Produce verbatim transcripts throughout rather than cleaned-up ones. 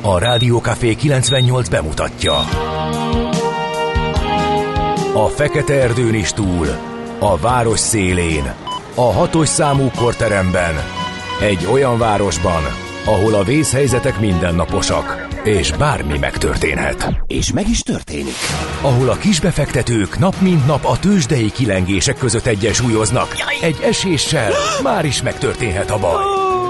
A Rádiókafé kilencvennyolc bemutatja. A fekete erdőn is túl, a város szélén, a hatos számú korteremben, egy olyan városban, ahol a vészhelyzetek mindennaposak, és bármi megtörténhet. És meg is történik. Ahol a kisbefektetők nap mint nap a tőzsdei kilengések között egyensúlyoznak. Egy eséssel már is megtörténhet a baj.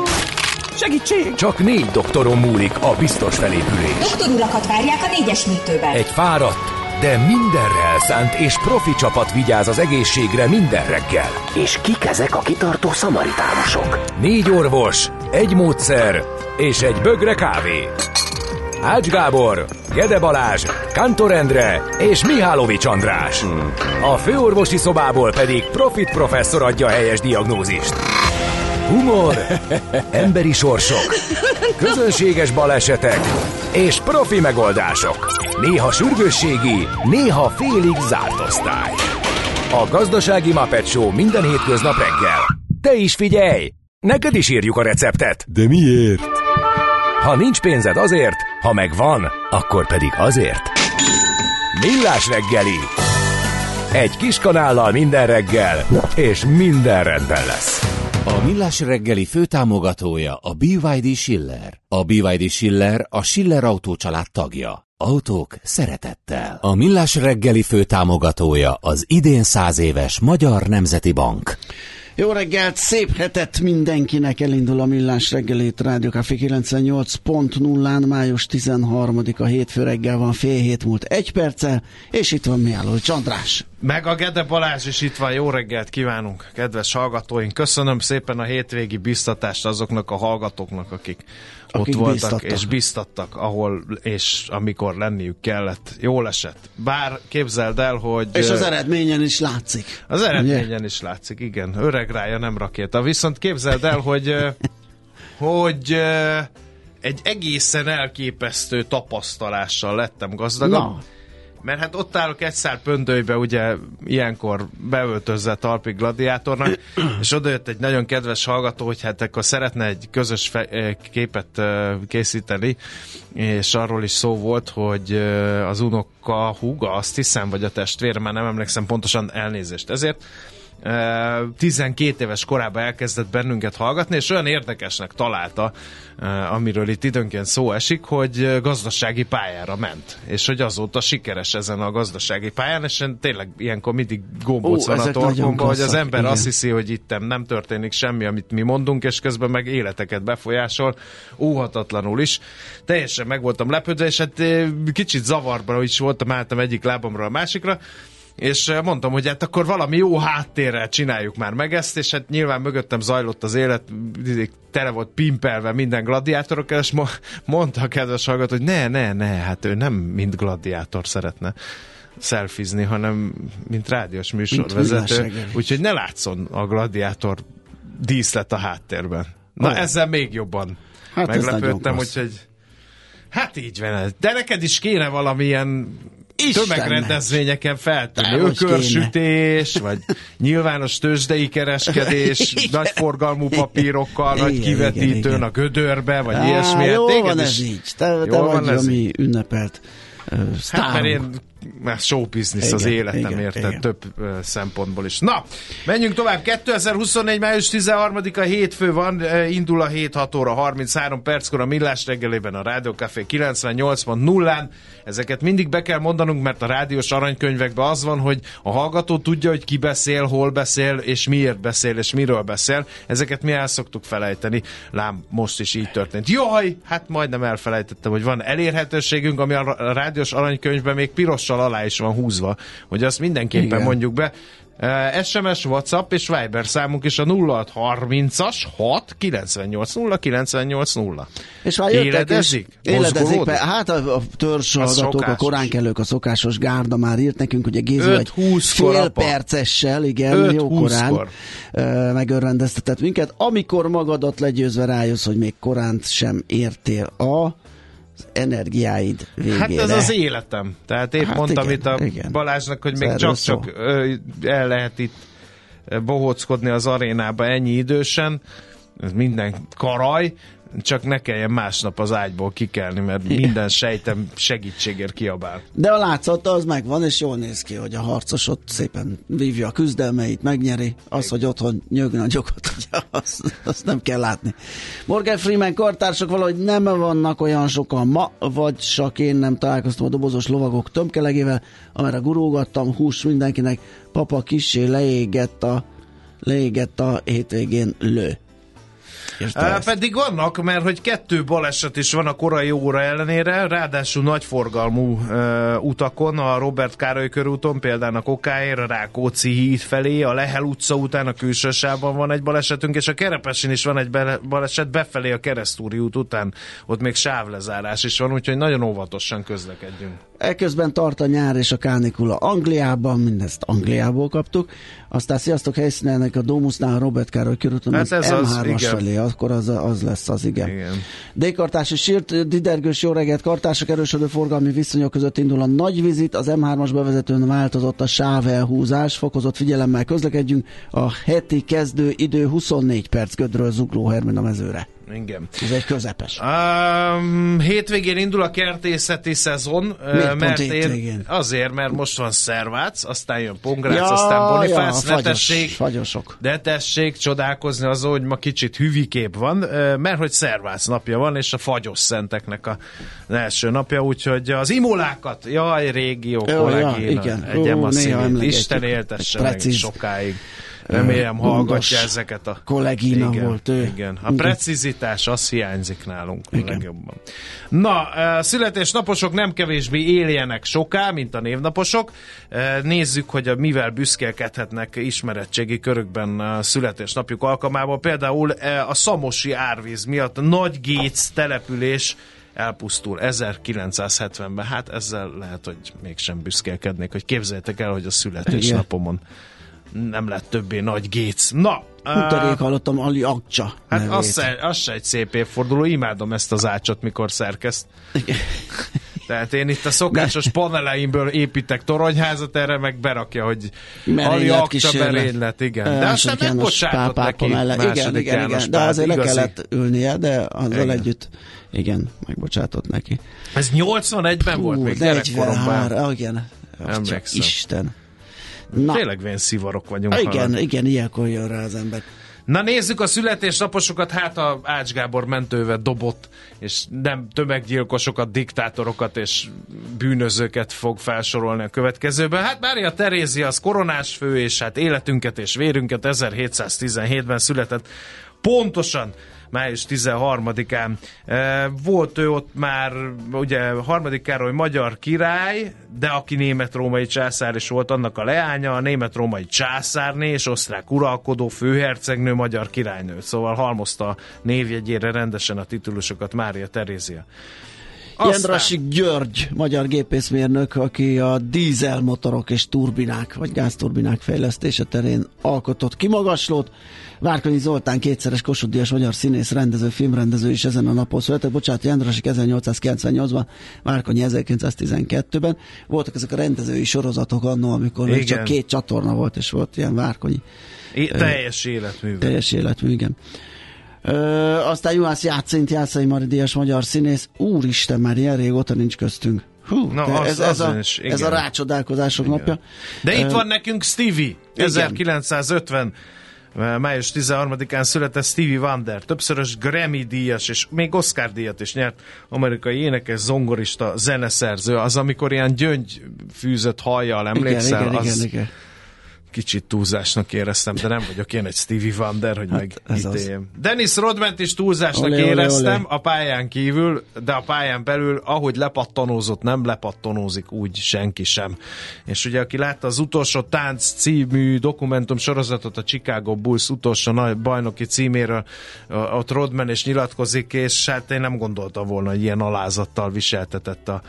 Segítség! Csak négy doktoron múlik a biztos felépülés. Doktor urakat várják a négyes műtőben. Egy fáradt, de mindenre elszánt és profi csapat vigyáz az egészségre minden reggel. És kik ezek a kitartó szamaritánusok? Négy orvos, egy módszer és egy bögre kávé. Ács Gábor, Gede Balázs, Kántor Endre és Mihálovics András. A főorvosi szobából pedig Profit professzor adja a helyes diagnózist. Humor, emberi sorsok, közönséges balesetek és profi megoldások. Néha sürgősségi, néha félig zárt osztály. A Gazdasági Muppet Show minden hétköznap reggel. Te is figyelj! Neked is írjuk a receptet. De miért? Ha nincs pénzed azért, ha megvan, akkor pedig azért. Millás reggeli. Egy kis kanállal minden reggel, és minden rendben lesz. A Millás reggeli főtámogatója a bé vé dé Schiller. A bé vé dé Schiller a Schiller Autó család tagja. Autók szeretettel. A Millás reggeli főtámogatója az idén száz éves Magyar Nemzeti Bank. Jó reggelt, szép hetet mindenkinek, elindul a Millás reggelét, Rádiókafé kilencvennyolc pont nullán, május tizenharmadika, hétfő reggel van, fél hét múlt egy perccel, és itt van Mihálovics András. Meg a Gede Balázs is itt van, jó reggelt kívánunk, kedves hallgatóink. Köszönöm szépen a hétvégi biztatást azoknak a hallgatóknak, akik, akik ott voltak biztattak. És biztattak, ahol és amikor lenniük kellett. Jól esett. Bár képzeld el, hogy... És az eredményen is látszik. Az eredményen ugye? is látszik, igen. Öreg rája, nem rakéta. Viszont képzeld el, hogy, hogy egy egészen elképesztő tapasztalással lettem gazdagabb. No. Mert hát ott állok egy szár pöndölybe, ugye ilyenkor beöltözve talpig gladiátornak, és odajött egy nagyon kedves hallgató, hogy hát akkor szeretne egy közös fe- képet készíteni, és arról is szó volt, hogy az unoka húga, azt hiszem, vagy a testvére, már nem emlékszem pontosan, elnézést ezért, tizenkét éves korában elkezdett bennünket hallgatni, és olyan érdekesnek találta, amiről itt időnként szó esik, hogy gazdasági pályára ment, és hogy azóta sikeres ezen a gazdasági pályán, és tényleg ilyenkor mindig gombóc van a torkomban, hogy az ember igen. azt hiszi, hogy itt nem történik semmi, amit mi mondunk, és közben meg életeket befolyásol, óhatatlanul is. Teljesen meg voltam lepődve, és hát kicsit zavarban is voltam, álltam egyik lábamról a másikra, és mondtam, hogy hát akkor valami jó háttérrel csináljuk már meg ezt, és hát nyilván mögöttem zajlott az élet, tele volt pimpelve minden gladiátorokkal, és mondta a kedves hallgató, hogy ne, ne, ne, hát ő nem mint gladiátor szeretne szelfizni, hanem mint rádiós műsorvezető, úgyhogy ne látszon a gladiátor díszlet a háttérben. Na oh. ezzel még jobban hát meglepődtem, úgyhogy hát így van, de neked is kéne valamilyen tömegrendezvényeken feltenni. Ökörsütés, vagy nyilvános tőzsdei kereskedés, nagyforgalmú papírokkal, igen, nagy kivetítőn igen, igen. a gödörbe, vagy Á, ilyesmi. Jó van ez így. Te, te vagy, ami ünnepelt uh, hát mert én már show business igen, az életem, igen, érted, igen. több uh, szempontból is. Na, menjünk tovább. kétezer-huszonnégy. május tizenharmadika hétfő van, uh, indul a hét, hat óra harminchárom perckor a Millás reggelében a Rádiókafé kilencvennyolc pont nullán. Ezeket mindig be kell mondanunk, mert a rádiós aranykönyvekben az van, hogy a hallgató tudja, hogy ki beszél, hol beszél, és miért beszél, és miről beszél. Ezeket mi el szoktuk felejteni. Lám, most is így történt. Jaj, hát majdnem elfelejtettem, hogy van elérhetőségünk, ami a rádiós aranykönyvben még pirossal alá is van húzva, hogy azt mindenképpen igen. mondjuk be. Uh, es em es, WhatsApp és Viber számunk is a nulla hat harmincas hat kilencvennyolc nulla kilencvennyolc nulla. És már éledezik? Éledezik. Hát a, a törzshallgatók, a koránkelők, a szokásos gárda már írt nekünk, hogy a Gézu egy fél percessel, igen, jó korán uh, megörvendeztetett minket. Amikor magadat legyőzve rájössz, hogy még korán sem értél a energiáid végére. Hát ez az életem. Tehát épp hát mondtam igen, itt a igen. Balázsnak, hogy még csak-csak el lehet itt bohóckodni az arénába ennyi idősen, ez minden karaj, csak ne kelljen másnap az ágyból kikelni, mert minden sejtem segítségért kiabál. De a látszata az megvan, és jól néz ki, hogy a harcos ott szépen vívja a küzdelmeit, megnyeri. Az, hogy otthon nyög nagyokat, azt, azt nem kell látni. Morgan Freeman kortársak valahogy nem vannak olyan sokan ma, vagy csak én nem találkoztam a dobozos lovagok tömkelegével, amerre gurulgattam, hús mindenkinek, papa kissé leégett a, leégett a hétvégén lő. Á, pedig vannak, mert hogy kettő baleset is van a korai óra ellenére, ráadásul nagyforgalmú uh, utakon, a Robert Károly körúton, például a Kokáér, a Rákóczi híd felé, a Lehel utca után a külsősában van egy balesetünk, és a Kerepesin is van egy baleset, befelé a Keresztúri út után, ott még sávlezárás is van, úgyhogy nagyon óvatosan közlekedjünk. Eközben tart a nyár és a kánikula Angliában, mindezt Angliából kaptuk, aztán sziasztok, helyszínelnek a Domusnál, a Robert Károly körúton, hát az em hármas felé, akkor az, az lesz az, igen. igen. D-kartárs és sírt, Didergős, jó reggelt, kartársak, erősödő forgalmi viszonyok között indul a nagy vizit, az em hármas bevezetőn változott a sávelhúzás, fokozott figyelemmel közlekedjünk, a heti kezdő idő huszonnégy perc Gödről Zugló Hermina mezőre. Igen. Ez egy közepes. Um, hétvégén indul a kertészeti szezon. Miért mert én, azért, mert most van Szervác, aztán jön Pongrác, ja, aztán Bonifác, ja, ne tessék, fagyosok. de tessék csodálkozni azon, hogy ma kicsit hüvikép van, mert hogy Szervác napja van, és a fagyos szenteknek a első napja, úgyhogy az imolákat, jaj, régió kollégina, egyem a szívét, Isten éltesse meg sokáig. Remélem hallgatja ezeket a... Kollégina igen, volt ő. Igen. A precizitás, az hiányzik nálunk igen. legjobban. Na, születésnaposok nem kevésbé éljenek soká, mint a névnaposok. Nézzük, hogy a, mivel büszkélkedhetnek ismeretségi körökben a születésnapjuk alkalmával. Például a szamosi árvíz miatt a Nagygéc település elpusztul ezerkilencszázhetvenben. Hát ezzel lehet, hogy mégsem büszkélkednék, hogy képzeljétek el, hogy a születésnapomon nem lett többé Nagygéc. Na! Utárék hallottam Ali Akcsa Hát az se, az se egy szép évforduló, imádom ezt az ácsot, mikor szerkeszt. Tehát én itt a szokásos de... paneleimből építek toronyházat, erre meg berakja, hogy Ali Akcsa merénylet, igen. De aztán megbocsátott neki. Igen, igen, igen, de azért le kellett ülnie, de azzal igen. együtt, igen, megbocsátott neki. Ez nyolcvanegyben Hú, volt még gyerekkoromban. Igen, Isten. Na. Tényleg vén szivarok vagyunk. Igen, halad. igen, ilyenkor jön rá az ember. Na nézzük a születésnaposokat, hát a Ács Gábor mentővel dobott, és nem tömeggyilkosokat, diktátorokat és bűnözőket fog felsorolni a következőben. Hát Mária Terézia az koronás fő, és hát életünket és vérünket ezerhétszáztizenhétben született. Pontosan május tizenharmadikán. Volt ő ott már, ugye harmadik Károly magyar király, de aki német-római császár is volt, annak a leánya, a német-római császárné és osztrák uralkodó, főhercegnő, magyar királynő. Szóval halmozta a névjegyére rendesen a titulusokat Mária Terézia. Jendrassik György, magyar gépészmérnök, aki a dízelmotorok és turbinák, vagy gázturbinák fejlesztése terén alkotott kimagaslót. Várkonyi Zoltán kétszeres Kossuth Díjas magyar színész, rendező, filmrendező is ezen a napon született. Bocsánat, Jendrassik ezernyolcszázkilencvennyolcban, Várkonyi ezerkilencszáztizenkettőben. Voltak ezek a rendezői sorozatok annó, amikor még csak két csatorna volt, és volt ilyen Várkonyi. É, teljes életmű. Teljes életmű, igen. Ö, aztán Juhász Játszint, Jászai Mari Díjas magyar színész. Úristen, már ilyen régóta nincs köztünk. Hú, Na, az, ez, ez, az a, is, ez a rácsodálkozások igen. napja. De itt uh, van nekünk Stevie, ezerkilencszázötven május tizenharmadikán született Stevie Wonder, többszörös Grammy díjas, és még Oscar díjat is nyert, amerikai énekes, zongorista, zeneszerző, az amikor ilyen gyöngy fűzött hajjal, emlékszel? Igen, az igen, igen. Kicsit túlzásnak éreztem, de nem vagyok én egy Stevie Wonder, hogy hát megítéljem. Dennis Rodmant is túlzásnak olé, éreztem olé, olé. a pályán kívül, de a pályán belül, ahogy lepattanózott, nem lepattanózik úgy senki sem. És ugye, aki látta az Utolsó tánc című dokumentum sorozatot a Chicago Bulls utolsó nagy bajnoki címéről, ott Rodman is nyilatkozik, és hát én nem gondoltam volna, hogy ilyen alázattal viseltetett a,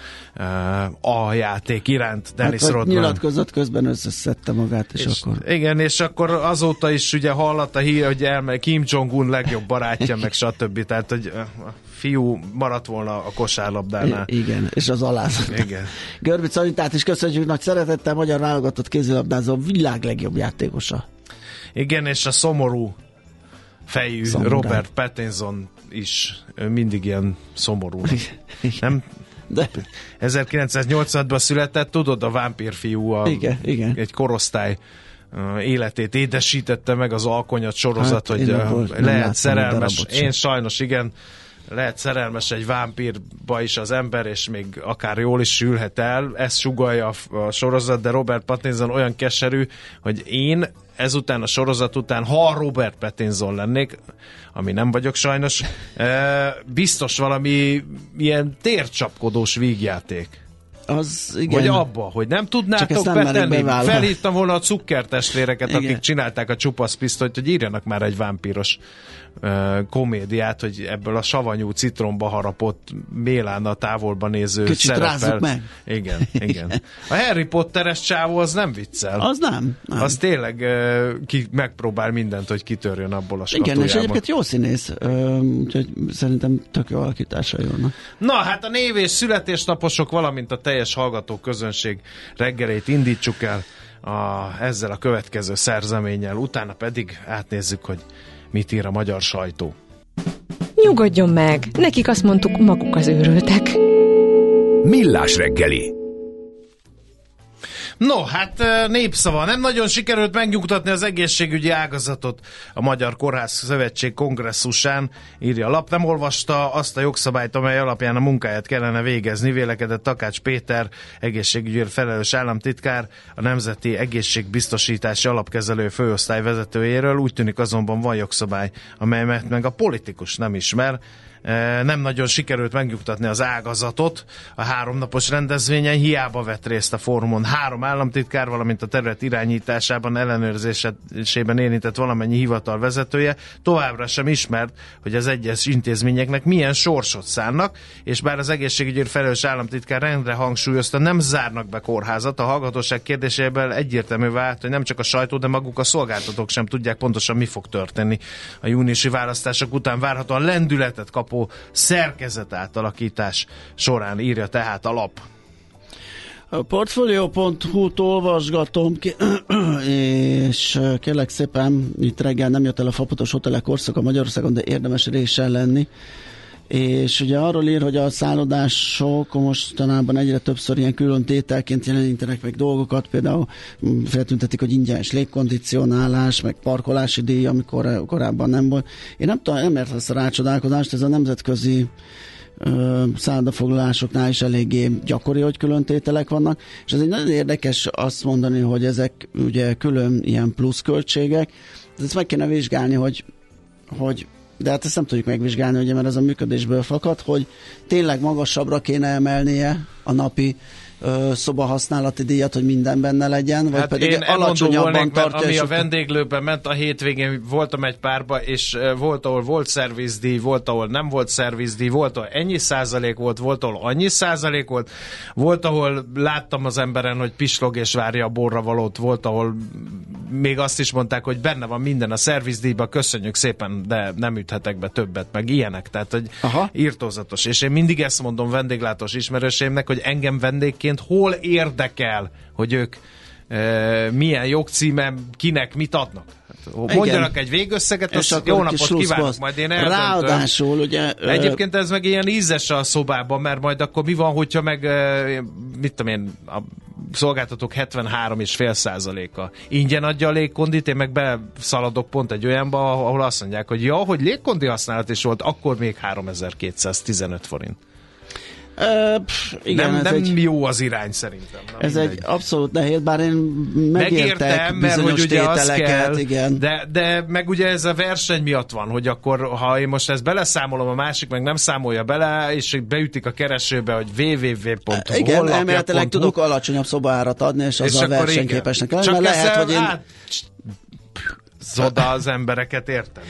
a játék iránt Dennis hát, Rodman. Nyilatkozott, közben összeszedte magát, és, és akkor... Igen, és akkor azóta is ugye hallott a hír, hogy elmegy Kim Jong-un legjobb barátja, meg stb. Tehát, hogy a fiú maradt volna a kosárlabdánál. I- igen, és az alázat. Igen. Görbic Anitát is köszönjük nagy szeretettel, magyar válogatott kézilabdázó világ legjobb játékosa. Igen, és a szomorú fejű Szomorú. Robert Pattinson is mindig ilyen szomorú. Nem? De. ezerkilencszáznyolcvanban született, tudod, a vámpírfiú, a, igen, igen. egy korosztály életét édesítette meg az Alkonyat sorozat, hát, hogy uh, lehet szerelmes. Én sajnos igen, lehet szerelmes egy vámpírba is az ember, és még akár jól is sülhet el. Ezt sugallja a, a sorozat, de Robert Pattinson olyan keserű, hogy én ezután a sorozat után, ha Robert Pattinson lennék, ami nem vagyok sajnos, biztos valami ilyen tércsapkodós vígjáték. Az, igen. Vagy abba, hogy nem tudnátok nem betenni. Felhívtam volna a cukkertestvéreket, igen. akik csinálták a csupaszpisztolyt, hogy írjanak már egy vámpíros uh, komédiát, hogy ebből a savanyú citromba harapott Mélán a távolba néző kicsit szerepel. meg. Igen, igen. A Harry Potteres csávó az nem viccel. Az nem. nem. Az tényleg uh, ki megpróbál mindent, hogy kitörjön abból a skatujából. Igen, és egyébként jó színész, úgyhogy szerintem tök jó alakítása jönnek. Na, hát a név és születésnaposok, valamint a teljes hallgató közönség reggelét indítsuk el a, ezzel a következő szerzeménnyel, utána pedig átnézzük, hogy mit ír a magyar sajtó. Nyugodjon meg, nekik azt mondtuk, maguk az őrültek. Millás reggeli. No, hát népszava. Nem nagyon sikerült megnyugtatni az egészségügyi ágazatot a Magyar Kórház Szövetség kongresszusán, írja a lap. Nem olvasta azt a jogszabályt, amely alapján a munkáját kellene végezni, vélekedett Takács Péter, egészségügyért felelős államtitkár, a Nemzeti Egészségbiztosítási Alapkezelő Főosztály vezetőjéről. Úgy tűnik azonban van jogszabály, amelyet meg a politikus nem ismer. Nem nagyon sikerült megnyugtatni az ágazatot a háromnapos rendezvényen, hiába vett részt a fórumon három államtitkár, valamint a terület irányításában, ellenőrzésében érintett valamennyi hivatal vezetője. Továbbra sem ismert, hogy az egyes intézményeknek milyen sorsot szánnak, és bár az egészségügyért felelős államtitkár rendre hangsúlyozta, nem zárnak be kórházat, a hallgatóság kérdéséből egyértelmű vált, hogy nem csak a sajtó, de maguk a szolgáltatók sem tudják pontosan, mi fog történni. A júniusi választások után várhatóan lendületet kap szerkezet átalakítás során, írja tehát a lap. A portfolio pont hu-t olvasgatom, és kérlek szépen, itt reggel nem jött el a fapados hotelek korszaka Magyarországon, de érdemes résen lenni. És ugye arról ír, hogy a szállodások mostanában egyre többször ilyen külön tételként jelenítenek meg dolgokat, például feltüntetik, hogy ingyenes légkondicionálás, meg parkolási díj, amikor korábban nem volt. Én nem tudom, nem értem ezt a rácsodálkozást, ez a nemzetközi ö, szállodafoglalásoknál is eléggé gyakori, hogy külön tételek vannak, és ez egy nagyon érdekes azt mondani, hogy ezek ugye külön ilyen pluszköltségek, de ezt meg kéne vizsgálni, hogy, hogy de hát ezt nem tudjuk megvizsgálni, ugye, mert ez a működésből fakad, hogy tényleg magasabbra kéne emelnie a napi ö, szobahasználati díjat, hogy minden benne legyen, vagy hát pedig alacsonyabban volnék, tartja. Ami a vendéglőben ment a hétvégén, voltam egy párba, és volt, ahol volt szervizdíj, volt, ahol nem volt szervizdíj, volt, ahol ennyi százalék volt, volt, ahol annyi százalék volt, volt, ahol láttam az emberen, hogy pislog és várja a borra valót, volt, ahol még azt is mondták, hogy benne van minden a szervizdíjban, köszönjük szépen, de nem üthetek be többet, meg ilyenek, tehát hogy aha, írtózatos. És én mindig ezt mondom vendéglátós ismerőseimnek, hogy engem vendégként hol érdekel, hogy ők e, milyen jogcímen kinek mit adnak. Hát, mondjanak egy végösszeget, azt jó napot kívánok, majd én eldöntöm. Ráadásul, ugye... Egyébként ez meg ilyen ízes a szobában, mert majd akkor mi van, hogyha meg, mit tudom én, a szolgáltatók hetvenhárom egész öt százaléka ingyen adja a légkondit, én meg beszaladok pont egy olyanba, ahol azt mondják, hogy ja, hogy légkondi használat is volt, akkor még háromezer-kétszáztizenöt forint. Uh, pff, igen, nem nem egy, jó az irány szerintem. Na, ez mindegy. Egy abszolút nehéz, bár én megértek Megértem, mert hogy ugye az kell, igen. De, de meg ugye ez a verseny miatt van, hogy akkor ha én most ezt beleszámolom, a másik meg nem számolja bele, és beütik a keresőbe, hogy www pont hu. Igen, elméletileg tudok alacsonyabb szobaárat adni, és azzal versenyképesnek lenni, mert lehet, hogy én... Át... Zoda az embereket, értem?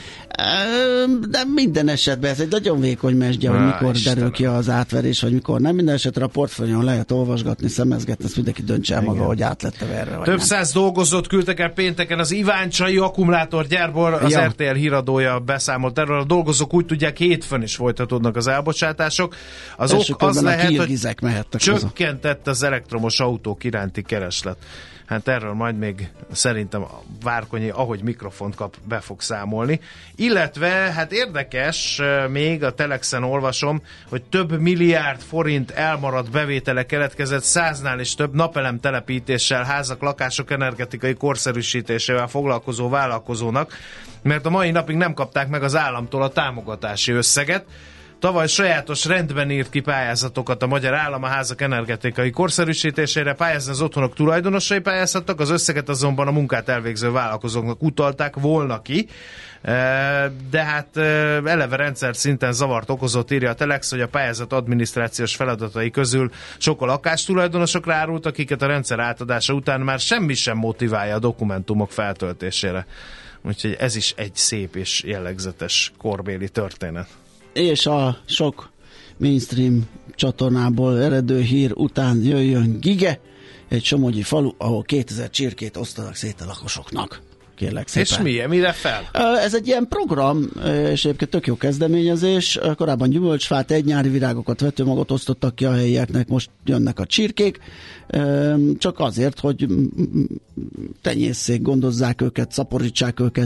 De minden esetben ez egy nagyon vékony mesdje, hogy mikor Istenem. derül ki az átverés, vagy mikor nem. Minden esetre a portfólión lehet olvasgatni, szemezgetni, ezt mindenki döntse el maga, hogy át lett erre. Több száz dolgozót küldtek el pénteken az iváncsai akkumulátorgyárból, az ja. er té el híradója beszámolt erről. A dolgozók úgy tudják, hétfőn is folytatódnak az elbocsátások. Az ok az lehet, hogy csökkentett az elektromos autók iránti kereslet. Hát erről majd még szerintem a Várkonyi, ahogy mikrofont kap, be fog számolni. Illetve, hát érdekes, még a Telexen olvasom, hogy több milliárd forint elmaradt bevétele keletkezett száznál is több napelem telepítéssel, házak, lakások energetikai korszerűsítésével foglalkozó vállalkozónak, mert a mai napig nem kapták meg az államtól a támogatási összeget. Tavaly sajátos rendben írt ki pályázatokat a magyar állam a házak energetikai korszerűsítésére, pályázni az otthonok tulajdonosai pályázhattak, az összeget azonban a munkát elvégző vállalkozóknak utalták volna ki, de hát eleve rendszer szinten zavart okozott, írja a Telex, hogy a pályázat adminisztrációs feladatai közül sok a lakástulajdonosokra árult, akiket a rendszer átadása után már semmi sem motiválja a dokumentumok feltöltésére. Úgyhogy ez is egy szép és jellegzetes korbéli történet. És a sok mainstream csatornából eredő hír után jöjjön Gige, egy somogyi falu, ahol kétezer csirkét osztanak szét a lakosoknak. Kérlek szépen. És milyen? Mire fel? Ez egy ilyen program, és egyébként tök jó kezdeményezés. Korábban gyümölcsfát, egy nyári virágokat, vetőmagot osztottak ki a helyieknek, most jönnek a csirkék, csak azért, hogy tenyészszék, gondozzák őket, szaporítsák őket,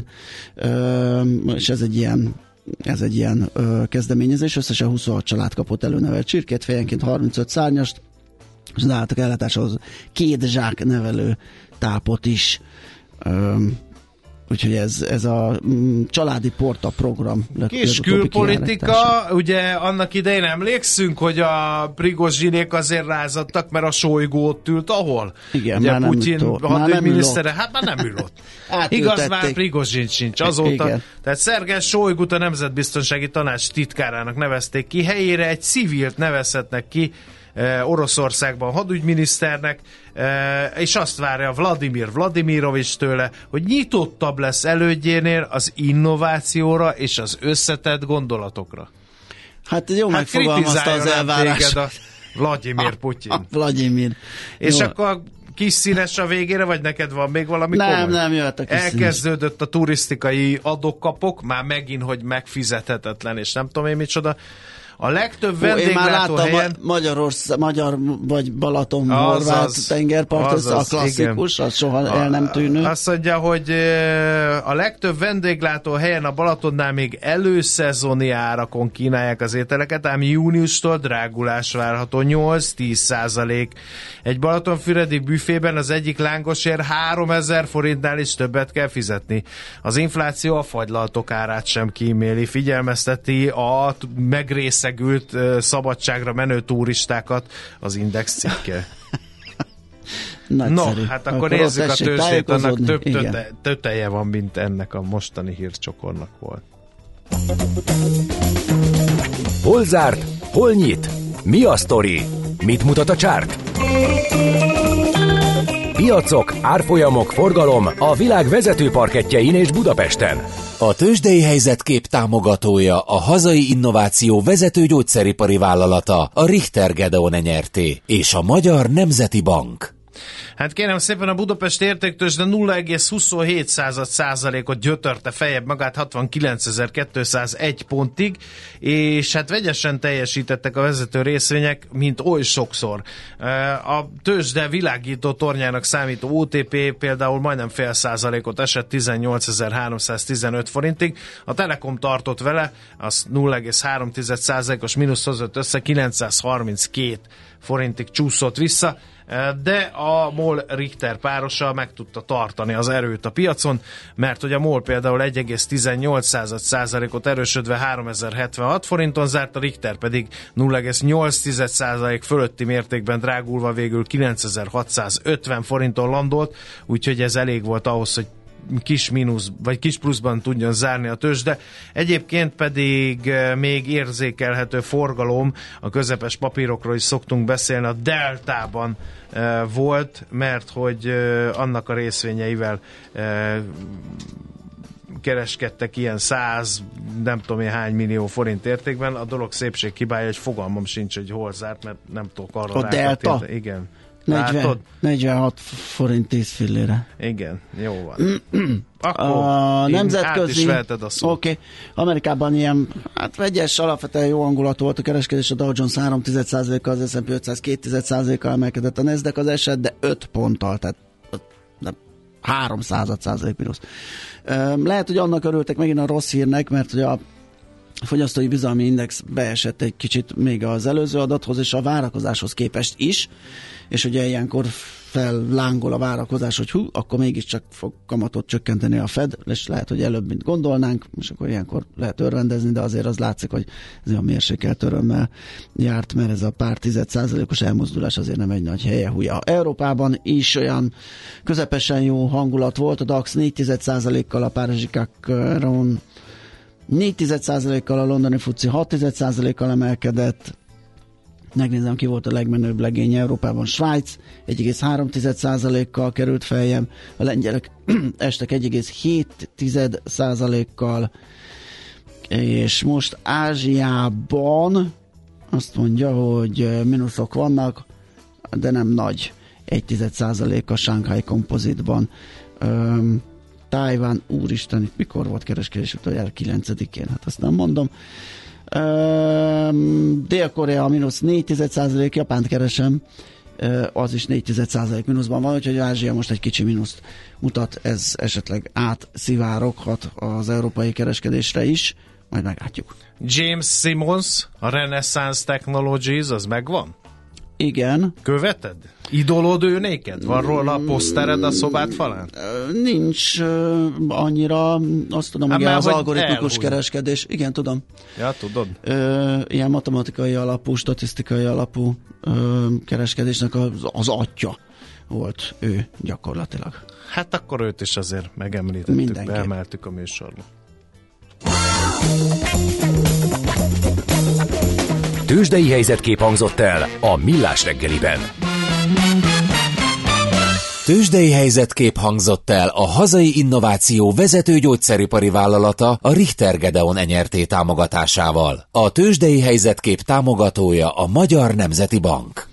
és ez egy ilyen Ez egy ilyen ö, kezdeményezés, összesen huszonhat család kapott előnevelt csirkét, fejenként harmincöt szárnyast, és az állatok ellátásához két zsák nevelő tápot is. Ö, úgyhogy ez, ez a mm, családi porta program. Kis külpolitika, ugye annak idején emlékszünk, hogy a Prigozsinék azért rázadtak, mert a Solygó ott ült ahol? Igen, ugye már nem Putyin hadügyminisztere, hát már nem ül ott. Igaz, már Prigozsin sincs azóta. Igen. Tehát Szergej Sojgut a Nemzetbiztonsági Tanács titkárának nevezték ki, helyére egy civilt nevezhetnek ki eh, Oroszországban hadügyminiszternek, eh, és azt várja Vladimir Vladimirovics tőle, hogy nyitottabb lesz elődjénél az innovációra és az összetett gondolatokra. Hát jó, hát megfogalmazta az elvárás. A Vladimir Putyin. A Vladimir. És jó. akkor kis színes a végére, vagy neked van még valami Nem, komoly? nem jött a kis Elkezdődött színes. A turisztikai adok-kapok, már megint, hogy megfizethetetlen, és nem tudom én micsoda. A legtöbb vendéglátóhelyen... Magyarország, magyar vagy Balaton, horvát tengerpart, az, az, a klasszikus, igen. Az soha a, el nem tűnő. Azt mondja, hogy a legtöbb vendéglátóhelyen a Balatonnál még előszezoni árakon kínálják az ételeket, ám júniustól drágulás várható, nyolc-tíz százalék. Egy balatonfüredi büfében az egyik lángosért háromezer forintnál is többet kell fizetni. Az infláció a fagylaltok árát sem kíméli, figyelmezteti a megrész ült szabadságra menő turistákat az Index cikke. No, hát akkor, akkor nézzük a tőzsdét, annak több töte, töteje van, mint ennek a mostani hírcsokornak volt. Hol zárt? Hol nyit? Mi a sztori? Mit mutat a csárt? Piacok, árfolyamok, forgalom a világ vezető parkettjein és Budapesten. A tőzsdei helyzetkép támogatója a hazai innováció vezető gyógyszeripari vállalata, a Richter Gedeon nyerté, és a Magyar Nemzeti Bank. Hát kérem szépen, a Budapest értéktőzsde nulla egész huszonhét százalékot gyötörte feljebb magát hatvankilencezer-kétszázegy pontig, és hát vegyesen teljesítettek a vezető részvények, mint oly sokszor. A tőzsde világító tornyának számító o té pé például majdnem fél százalékot esett tizennyolcezer-háromszáztizenöt forintig, a Telekom tartott vele, az nulla egész három százalékos mínusz hozott össze, kilencszázharminckét forintig csúszott vissza, de a MOL Richter párosa meg tudta tartani az erőt a piacon, mert hogy a MOL például egy egész tizennyolc százalékot erősödve háromezer-hetvenhat forinton zárt, a Richter pedig nulla egész nyolc százalék fölötti mértékben drágulva végül kilencezer-hatszázötven forinton landolt, úgyhogy ez elég volt ahhoz, hogy kis mínusz, vagy kis pluszban tudjon zárni a tőzsde. Egyébként pedig még érzékelhető forgalom, a közepes papírokról is szoktunk beszélni, a Deltában e, volt, mert hogy e, annak a részvényeivel e, kereskedtek ilyen száz, nem tudom én hány millió forint értékben. A dolog szépség hibája, hogy fogalmam sincs, hogy hol zárt, mert nem tudok arra a Delta? Igen. negyven, negyvenhat forint tíz fillére. Igen, jó van. Akkor a nemzetközi, át is a szót. Oké, okay. Amerikában ilyen, hát vegyes, alapvetően jó hangulat volt a kereskedés, a Dow Jones három egész egy százalékkal, az es and pé ötszáz két egész egy százalékkal emelkedett, a Nasdaq az esett, de öt ponttal, tehát háromszázad százalék mínusz. Lehet, hogy annak örültek megint a rossz hírnek, mert hogy a fogyasztói bizalmi index beesett egy kicsit még az előző adathoz, és a várakozáshoz képest is, és ugye ilyenkor fellángol a várakozás, hogy hú, akkor mégiscsak fog kamatot csökkenteni a Fed, és lehet, hogy előbb, mint gondolnánk, és akkor ilyenkor lehet örvendezni, de azért az látszik, hogy ez a mérsékelt örömmel járt, mert ez a pár tized százalékos elmozdulás azért nem egy nagy helye húja. Európában is olyan közepesen jó hangulat volt, a DAX négy tized százalékkal, a párizsi cé á cé négy tized százalékkal, a londoni fuci hat tized százalékkal emelkedett. Megnézem, ki volt a legmenőbb legény Európában. Svájc egy egész három tized százalékkal került feljebb, a lengyelek estek egy egész hét tized százalékkal, és most Ázsiában azt mondja, hogy mínuszok vannak, de nem nagy, egy tized százalék a Shanghai Composite-ban. Um, Tájván, úristen, itt mikor volt kereskedés utoljára? kilencedikén, hát azt nem mondom. Um, Dél-Korea mínusz négy tized százalék, Japánt keresem, uh, az is négy tized százalék mínuszban van, úgyhogy Ázsia most egy kicsi mínuszt mutat, ez esetleg átszivároghat az európai kereskedésre is, majd meglátjuk. James Simmons, a Renaissance Technologies, az megvan? Igen. Követed? Idolod ő néked? Van róla a posztered a szobád falán? Nincs uh, annyira, azt tudom, hogy az algoritmikus elhúgy. Kereskedés. Igen, tudom. Ja, tudod. Uh, ilyen matematikai alapú, statisztikai alapú uh, kereskedésnek az, az atya volt ő gyakorlatilag. Hát akkor őt is azért megemlítettük, beemeltük a műsorba. Tőzsdei helyzetkép hangzott el a Millás reggeliben. Tőzsdei helyzetkép hangzott el a hazai innováció vezető gyógyszeripari vállalata, a Richter Gedeon Enyerté támogatásával. A tőzsdei helyzetkép támogatója a Magyar Nemzeti Bank.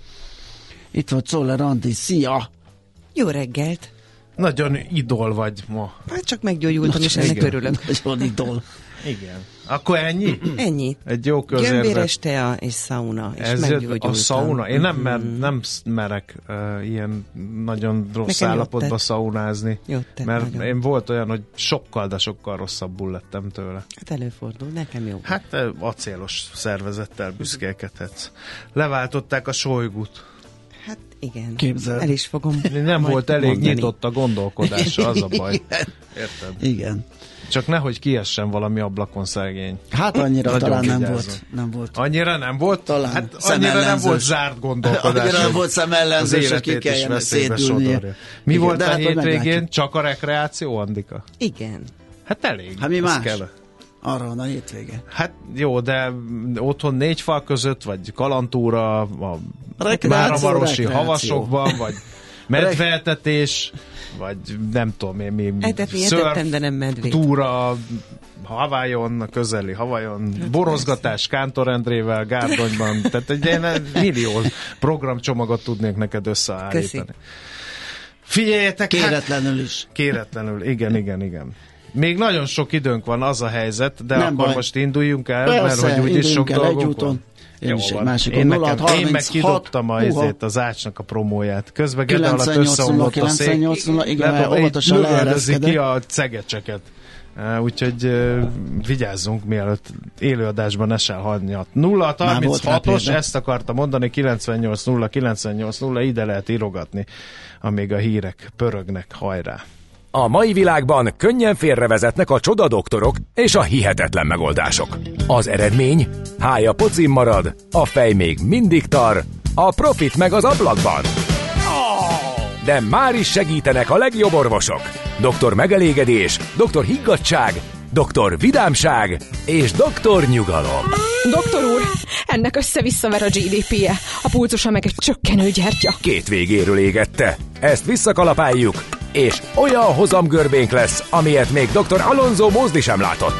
Itt volt Czoller Andi, szia! Jó reggelt! Nagyon idol vagy ma. Hát csak meggyógyultam, és ennek örülök. Nagyon idol. Igen. Akkor ennyi? Ennyi. Egy jó közérzet. Gömbéres tea és szauna, és ez meggyógyultam. A szauna? Én nem, mer, nem merek uh, ilyen nagyon rossz Nekem állapotba szaunázni. Jöttet, mert nagyon. Én volt olyan, hogy sokkal, de sokkal rosszabbul lettem tőle. Hát előfordul, nekem jó. Hát uh, acélos szervezettel büszkélkedhetsz. Leváltották a Sojgut. Hát igen. Képzeld. El is fogom Nem volt elég mondani. nyitott a gondolkodása, az a baj. Érted? Igen. Csak nehogy kiessen valami ablakon szegény. Hát annyira Nagyon talán nem vigyázzon. volt, nem volt. Annyira nem volt? Talán. Hát annyira nem volt zárt gondolkodás. Annyira nem volt szemellenzős, hogy ki kelljen szétülnie. Mi igen, volt a hát hétvégén? Csak a rekreáció, Andika? Igen. Hát elég. Hát mi más? Kell. Arra van a hétvége. Hát jó, de otthon négy fal között, vagy kalantúra, a Máramarosi havasokban, vagy medveetetés, vagy nem tudom én, mi, Etetni etettem, de nem medvét. túra Hawaiion, a közeli Hawaiion, borozgatás Kántor Endrével, Gárdonyban, tehát egy ilyen millió programcsomagot tudnék neked összeállítani. Köszi. Figyeljetek! Kéretlenül is. Kéretlenül, igen, igen, igen. Még nagyon sok időnk van, az a helyzet, de nem akkor baj. Most induljunk el, persze, mert hogy úgyis sok dolgunk egy úton. van. Én is egy másikon. Én, nekem, én meg kidobtam a izét, az ácsnak a promóját. Közben Gede alatt összeomlott a szék. kilencvennyolc nulla, igen, óvatosan leereszkedett. ki a cegecseket. Uh, úgyhogy uh, vigyázzunk, mielőtt élőadásban ne se hanyat. nulla harminchatos, ezt akartam mondani, kilencvennyolc nulla, kilencvennyolc nulla, ide lehet írogatni, amíg a hírek pörögnek, hajrá. A mai világban könnyen félrevezetnek a csodadoktorok és a hihetetlen megoldások. Az eredmény? Hája pocim marad, a fej még mindig tar, a profit meg az ablakban. De már is segítenek a legjobb orvosok. doktor Megelégedés, doktor Higgadtság, doktor Vidámság és doktor Nyugalom. Doktor úr, ennek össze-visszaver a gé dé pé-je, a pulzusa meg egy csökkenő gyertya. Két végéről égette. Ezt visszakalapáljuk, és olyan hozamgörbénk lesz, amilyet még doktor Alonso Mózdi sem látott.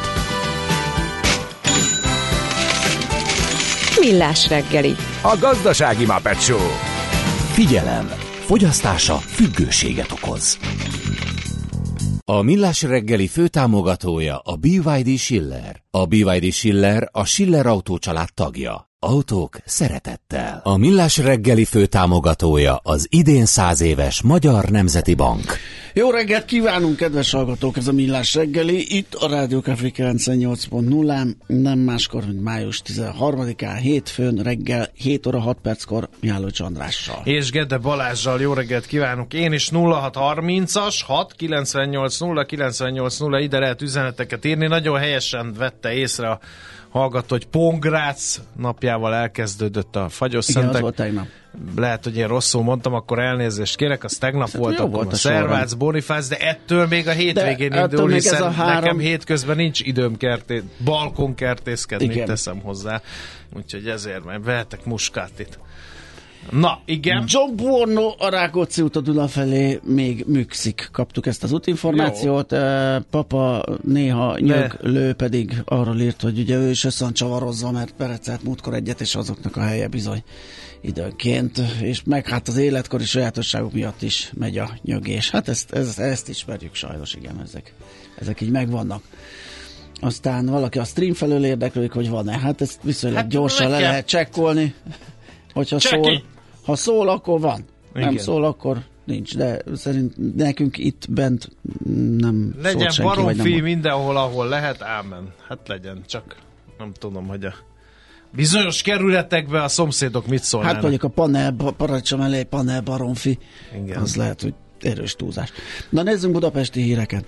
Millás reggeli. A gazdasági Muppet Show. Figyelem! Fogyasztása függőséget okoz. A Millás reggeli főtámogatója a bé vé dé Schiller. A bé vé dé Schiller a Schiller Autó család tagja. Autók szeretettel. A Millás reggeli főtámogatója az idén száz éves Magyar Nemzeti Bank. Jó reggelt kívánunk, kedves hallgatók, ez a Millás reggeli, itt a Rádió Café kilencvennyolc pont nullán, nem máskor, mint május tizenharmadikán, hétfőn reggel hét óra hat perckor Mihálovics Andrással. És Gede Balázssal jó reggelt kívánunk, én is nulla hat harmincas hat kilencvennyolc nulla kilencvennyolc nulla, ide lehet üzeneteket írni, nagyon helyesen vette észre a hallgató, hogy Pongrác napjával elkezdődött a Fagyos-szentek. Igen, az volt tegnap. Lehet, hogy én rosszul mondtam, akkor elnézést kérek, az tegnap hát volt, akkor volt a Szervác, Bonifác, de ettől még a hétvégén de indul, hiszen három... nekem hétközben nincs időm kerté... balkonkertészkedni, igen. Teszem hozzá. Úgyhogy ezért, mert vehetek muskát itt. Na, igen. John Buono a Rákóczi út a Duna felé még műkszik. Kaptuk ezt az útinformációt. Uh, papa néha nyög, lő pedig arról írt, hogy ugye ő is összan csavarozza, mert perecelt múltkor egyet, és azoknak a helye bizony időnként, és meg hát az életkori sajátosságok miatt is megy a nyögés. Hát ezt, ezt, ezt ismerjük sajnos, igen, ezek, ezek így megvannak. Aztán valaki a stream felől érdeklődik, hogy van-e. Hát ezt viszonylag hát gyorsan le lehet csekkolni, hogyha szól. Ha szól, akkor van. Igen. Nem szól, akkor nincs. De szerint nekünk itt bent nem legyen szólt senki. Legyen baromfi mindenhol, ahol lehet, ámen. Hát legyen, csak nem tudom, hogy a bizonyos kerületekben a szomszédok mit szólnának. Hát mondjuk a panel, paradicsom elé panel baromfi, igen. Az lehet, hogy erős túlzás. Na nézzünk budapesti híreket.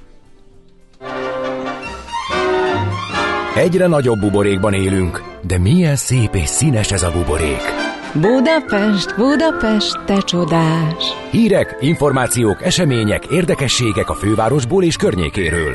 Egyre nagyobb buborékban élünk, de milyen szép és színes ez a buborék. Budapest, Budapest, te csodás! Hírek, információk, események, érdekességek a fővárosból és környékéről.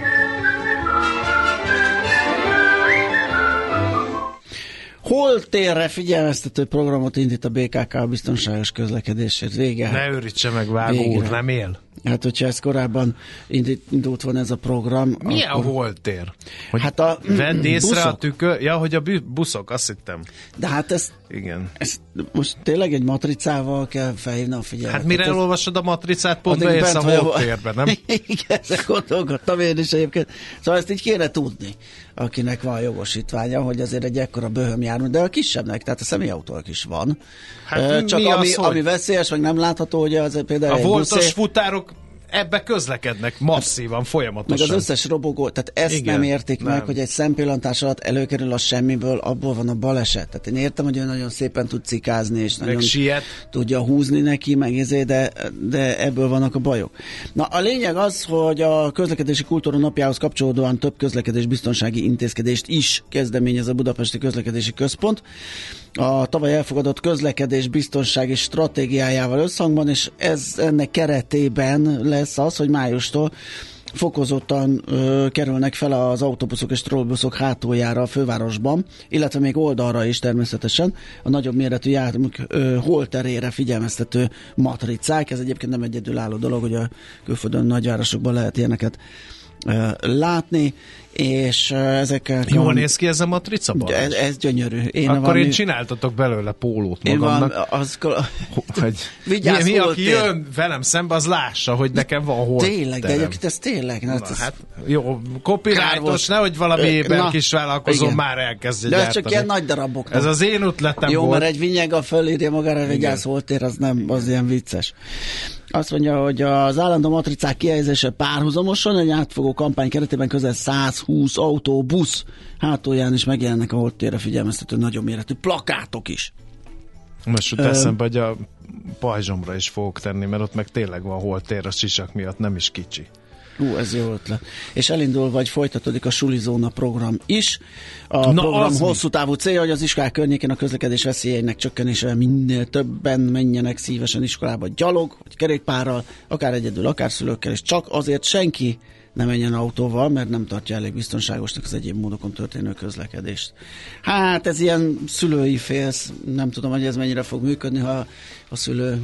Holtérre figyelmeztető programot indít a bé ká ká a biztonságos közlekedésért. Vége. Ne őrítse meg, Vágó úr, nem él? Hát, hogyha ez korábban indult van ez a program. Mi akkor... a holtér? Hogy hát a vedd észre a tükör? Ja, hogy a buszok, azt hittem. De hát ez, igen. ez most tényleg egy matricával kell felhívni a figyelmet. Hát mire elolvasod a matricát, pont beérsz a holtérbe, nem? Igen, ezzel gondolkodtam én is egyébként. Szóval ezt így kéne tudni, akinek van jogosítványa, hogy azért egy ekkora böhöm jár, de a kisebbnek, tehát a személyautók is van. Hát csak ami, az, ami veszélyes, meg nem látható, hogy az például a voltos buszé... futárok ebbe közlekednek masszívan, folyamatosan. Meg az összes robogó, tehát ezt igen, nem értik nem. meg, hogy egy szempillantás alatt előkerül a semmiből, abból van a baleset. Tehát én értem, hogy ő nagyon szépen tud cikázni, és meg nagyon siet. Tudja húzni neki, meg ezért, de, de ebből vannak a bajok. Na, a lényeg az, hogy a közlekedési kultúra napjához kapcsolódóan több közlekedés biztonsági intézkedést is kezdeményez a Budapesti Közlekedési Központ. A tavaly elfogadott közlekedés biztonsági stratégiájával összhangban, és ez ennek keretében lesz az, hogy májustól fokozottan ö, kerülnek fel az autóbuszok és trollbuszok hátuljára a fővárosban, illetve még oldalra is természetesen a nagyobb méretű járműk holterére figyelmeztető matricák. Ez egyébként nem egyedülálló dolog, hogy a külföldön nagyvárosokban lehet ilyeneket ö, látni, és ezekkel... Jól kan... néz ki ez a matrica, Balázs? Ez, ez gyönyörű. Én Akkor valami... én csináltatok belőle pólót magamnak. Van, az... hogy mi, mi aki jön velem szembe, az lássa, hogy nekem van hol. Tényleg, de egyébként ez tényleg. Na, ez... hát jó, copyrightos, nehogy valami éber kis vállalkozó igen. már elkezdje de gyártani. De ez csak ilyen nagy darabok. Ez az én ötletem jó, volt. Jó, mert egy vinyega fölírja magára, hogy vigyázz holtér, az nem, az ilyen vicces. Azt mondja, hogy az állandó matricák kihelyezése párhuzamosan egy átfogó kampány keretében közel százhúsz autó, busz hátulján is megjelennek a holtérre figyelmeztető nagyobb méretű plakátok is. Most jut eszembe, hogy a pajzsomra is fogok tenni, mert ott meg tényleg van holtér a sisak miatt, nem is kicsi. Ú, ez jó ötlet. És elindul, vagy folytatódik a Sulizóna program is. A Na, program hosszú mi? távú célja, hogy az iskolák környékén a közlekedés veszélyeinek csökkenésével minél többen menjenek szívesen iskolába gyalog, vagy kerékpárral, akár egyedül, akár szülőkkel, és csak azért senki ne menjen autóval, mert nem tartja elég biztonságosnak az egyéb módokon történő közlekedést. Hát ez ilyen szülői félsz, nem tudom, hogy ez mennyire fog működni, ha a szülő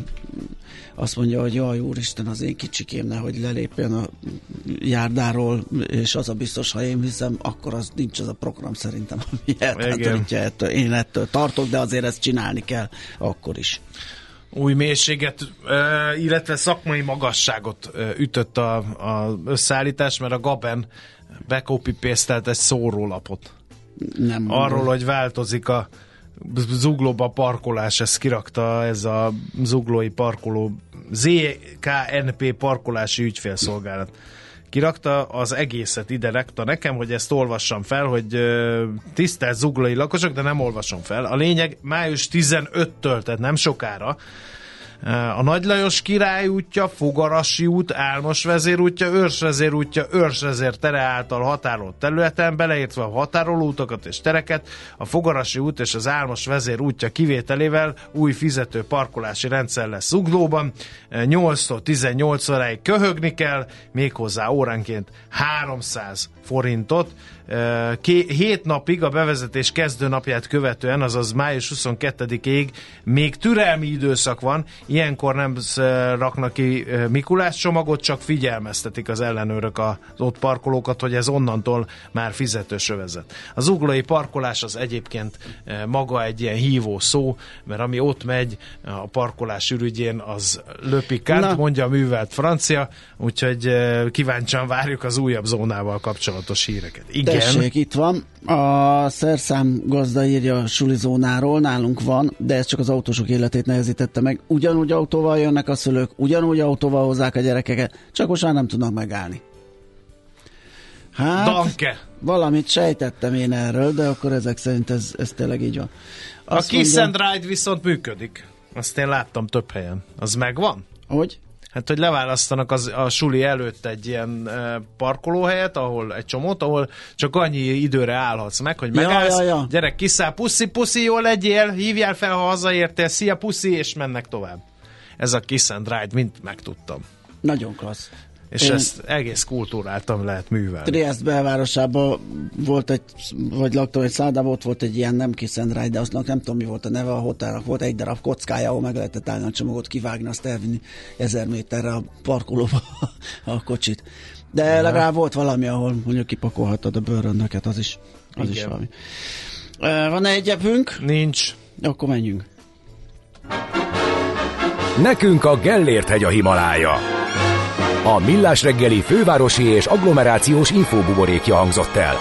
azt mondja, hogy jaj, úristen, az én kicsikém nehogy lelépjen a járdáról, és az a biztos, ha én hiszem, akkor az nincs az a program szerintem, ami eltántorítja ettől. Én ettől tartok, de azért ezt csinálni kell akkor is. Új mélységet, illetve szakmai magasságot ütött a, a összeállítás, mert a Gaben becopy-pastelt egy szórólapot. Nem Arról, mondom. hogy változik a Zuglóba parkolás, ezt kirakta ez a zuglói parkoló zé ká en pé parkolási ügyfélszolgálat. Kirakta az egészet, ide rakta nekem, hogy ezt olvassam fel, hogy tisztelt zuglói lakosok, de nem olvasom fel. A lényeg május tizenötödikétől, tehát nem sokára, a Nagy Lajos Király útja, Fogarasi út, Álmos vezérútja, Őrs vezérútja, Őrs vezér tere által határolt területen, beleértve a határoló utakat és tereket, a Fogarasi út és az Álmos vezér útja kivételével új fizető parkolási rendszer lesz Zuglóban. nyolctól tizennyolc óráig köhögni kell, méghozzá óránként háromszáz forintot. Hét napig a bevezetés kezdőnapját követően, azaz május huszonkettedikéig még türelmi időszak van, ilyenkor nem raknak ki Mikulás csomagot, csak figyelmeztetik az ellenőrök az ott parkolókat, hogy ez onnantól már fizetős övezet. A zuglói parkolás az egyébként maga egy ilyen hívó szó, mert ami ott megy a parkolás ürügyén, az löpikant, mondja a művelt francia, úgyhogy kíváncsian várjuk az újabb zónával kapcsolatos híreket. Igen. Tessék, itt van. A szerszám gazda írja a sulizónáról, nálunk van, de ez csak az autósok életét nehezítette meg. Ugyanúgy autóval jönnek a szülők, ugyanúgy autóval hozzák a gyerekeket, csak most már nem tudnak megállni. Hát, Danke. Valamit sejtettem én erről, de akkor ezek szerint ez, ez tényleg így van. Azt a Kiss mondja, and Ride viszont működik. Azt én láttam több helyen. Az megvan? Hogy? Hát, hogy leválasztanak az, a suli előtt egy ilyen e, parkolóhelyet, ahol egy csomót, ahol csak annyi időre állhatsz meg, hogy megállsz, ja, ja, ja. Gyerek kiszáll, puszi, puszi, jól legyél, hívjál fel, ha hazaértél, szia, puszi, és mennek tovább. Ez a Kiss and Ride, mint megtudtam. Nagyon klassz. És Én ezt egész kultúráltan lehet művelni. Trieste belvárosában volt egy, vagy laktam egy szállodában, ott volt egy ilyen nem Kiss and Ride, de aztnak nem tudom mi volt a neve, a hotelnak volt egy darab kockája, ahol meg lehetett állni a csomagot, kivágni, azt elvinni ezer méterre a parkolóba a kocsit. De ja. legalább volt valami, ahol mondjuk kipakolhattad a bőröndöket, az is, az is valami. Van-e egyebünk? Nincs. Akkor menjünk. Nekünk a Gellért-hegy a Himalája. A Millás reggeli fővárosi és agglomerációs infóbuborékja hangzott el.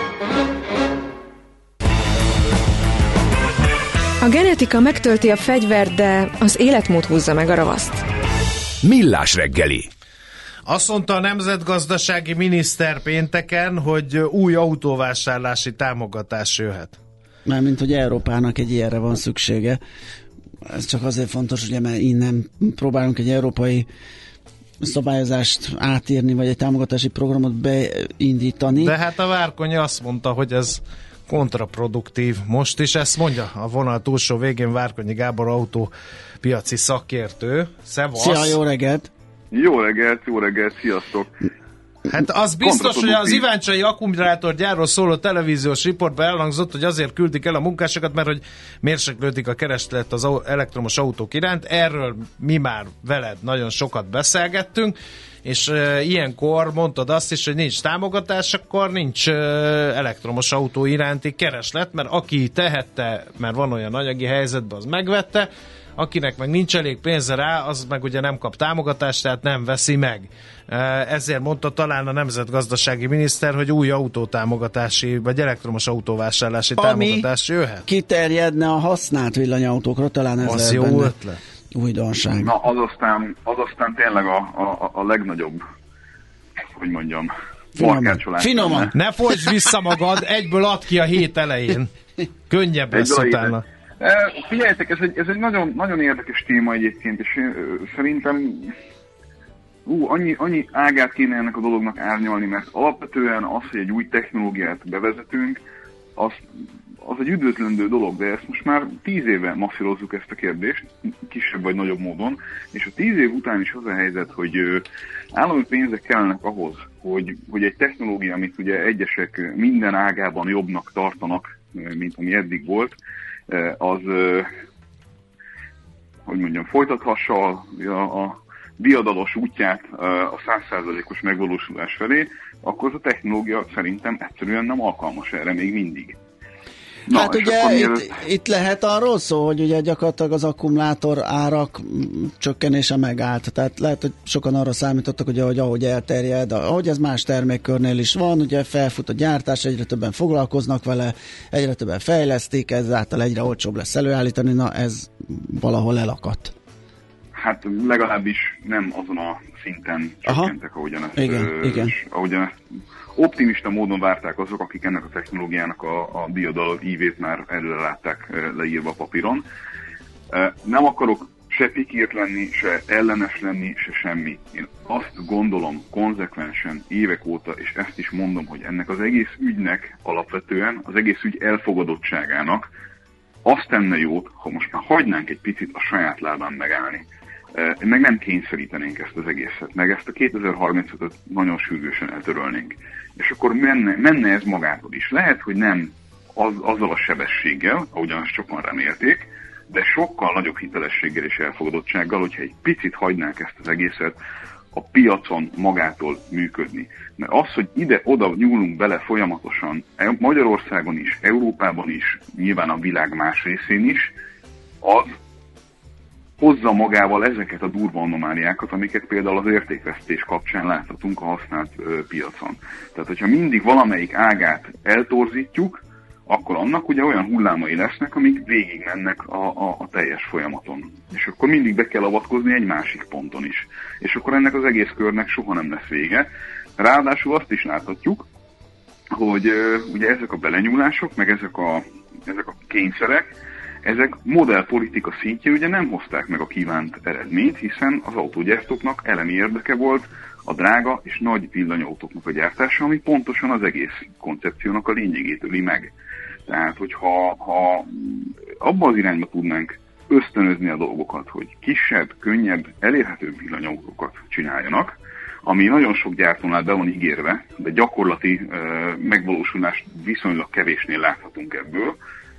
A genetika megtölti a fegyvert, de az életmód húzza meg a ravaszt. Millás reggeli. Azt mondta a nemzetgazdasági miniszter pénteken, hogy új autóvásárlási támogatás jöhet. Mármint, hogy Európának egy ilyenre van szüksége. Ez csak azért fontos, ugye, mert innen próbálunk egy európai szabályozást átírni, vagy egy támogatási programot beindítani. De hát a Várkonyi azt mondta, hogy ez kontraproduktív. Most is ezt mondja a vonal túlsó végén Várkonyi Gábor autópiaci szakértő. Szevasz! Szia, jó reggelt! Jó reggelt, jó reggelt, sziasztok! Hát az biztos, hogy az iváncsai akkumulátorgyárról szóló televíziós riportban elhangzott, hogy azért küldik el a munkásokat, mert hogy mérséklődik a kereslet az elektromos autók iránt. Erről mi már veled nagyon sokat beszélgettünk, és e, ilyenkor mondtad azt is, hogy nincs támogatás, akkor nincs e, elektromos autó iránti kereslet, mert aki tehette, mert van olyan anyagi helyzetben, az megvette, akinek meg nincs elég pénze rá, az meg ugye nem kap támogatást, tehát nem veszi meg. Ezért mondta talán a nemzetgazdasági miniszter, hogy új autótámogatási, vagy elektromos autóvásárlási Ami támogatás jöhet. Kiterjedne a használt villanyautókra, talán ez az jó benne ötlet. Újdonság. Na, az aztán, az aztán tényleg a, a, a legnagyobb, hogy mondjam, markácsolás. Finoman. Ne folytsd vissza magad, egyből add ki a hét elején. Könnyebb lesz utána. Figyeljetek, ez egy, ez egy nagyon, nagyon érdekes téma egyébként, és szerintem ú, annyi, annyi ágát kéne ennek a dolognak árnyalni, mert alapvetően az, hogy egy új technológiát bevezetünk, az, az egy üdvözlendő dolog, de ezt most már tíz éve masszírozzuk ezt a kérdést, kisebb vagy nagyobb módon, és a tíz év után is az a helyzet, hogy állami pénzek kellenek ahhoz, hogy, hogy egy technológia, amit ugye egyesek minden ágában jobbnak tartanak, mint ami eddig volt, az, hogy mondjam, folytathassa a, a diadalos útját a száz százalékos megvalósulás felé, akkor az a technológia szerintem egyszerűen nem alkalmas erre még mindig. Na, hát ugye itt, itt lehet arról szó, hogy ugye gyakorlatilag az akkumulátor árak csökkenése megállt. Tehát lehet, hogy sokan arra számítottak, hogy ahogy, ahogy elterjed, ahogy ez más termékkörnél is van, ugye felfut a gyártás, egyre többen foglalkoznak vele, egyre többen fejlesztik, ezáltal egyre olcsóbb lesz előállítani, na ez valahol elakadt. Hát legalábbis nem azon a szinten csökkentek, ahogyan ezt, igen, ö, igen. ahogyan ezt optimista módon várták azok, akik ennek a technológiának a, a diadal ívét már előre látták leírva a papíron. Nem akarok se pikírt lenni, se ellenes lenni, se semmi. Én azt gondolom konzekvensen évek óta, és ezt is mondom, hogy ennek az egész ügynek alapvetően, az egész ügy elfogadottságának azt tenne jót, ha most már hagynánk egy picit a saját lábán megállni. Meg nem kényszerítenénk ezt az egészet, meg ezt a kétezer-harmincötöt nagyon sürgősen eltörölnénk. És akkor menne, menne ez magától is. Lehet, hogy nem az, azzal a sebességgel, ahogyan azt sokan remélték, de sokkal nagyobb hitelességgel és elfogadottsággal, hogyha egy picit hagynánk ezt az egészet a piacon magától működni. Mert az, hogy ide-oda nyúlunk bele folyamatosan, Magyarországon is, Európában is, nyilván a világ más részén is, az hozza magával ezeket a durva anomáliákat, amiket például az értékvesztés kapcsán láthatunk a használt ö, piacon. Tehát, hogyha mindig valamelyik ágát eltorzítjuk, akkor annak ugye olyan hullámai lesznek, amik végig mennek a, a, a teljes folyamaton. És akkor mindig be kell avatkozni egy másik ponton is. És akkor ennek az egész körnek soha nem lesz vége. Ráadásul azt is láthatjuk, hogy ö, ugye ezek a belenyúlások, meg ezek a, ezek a kényszerek, ezek modellpolitika szintjén ugye nem hozták meg a kívánt eredményt, hiszen az autógyártóknak elemi érdeke volt a drága és nagy villanyautóknak a gyártása, ami pontosan az egész koncepciónak a lényegét öli meg. Tehát, hogyha ha abban az irányba tudnánk ösztönözni a dolgokat, hogy kisebb, könnyebb, elérhetőbb villanyautókat csináljanak, ami nagyon sok gyártónál be van ígérve, de gyakorlati uh, megvalósulást viszonylag kevésnél láthatunk ebből,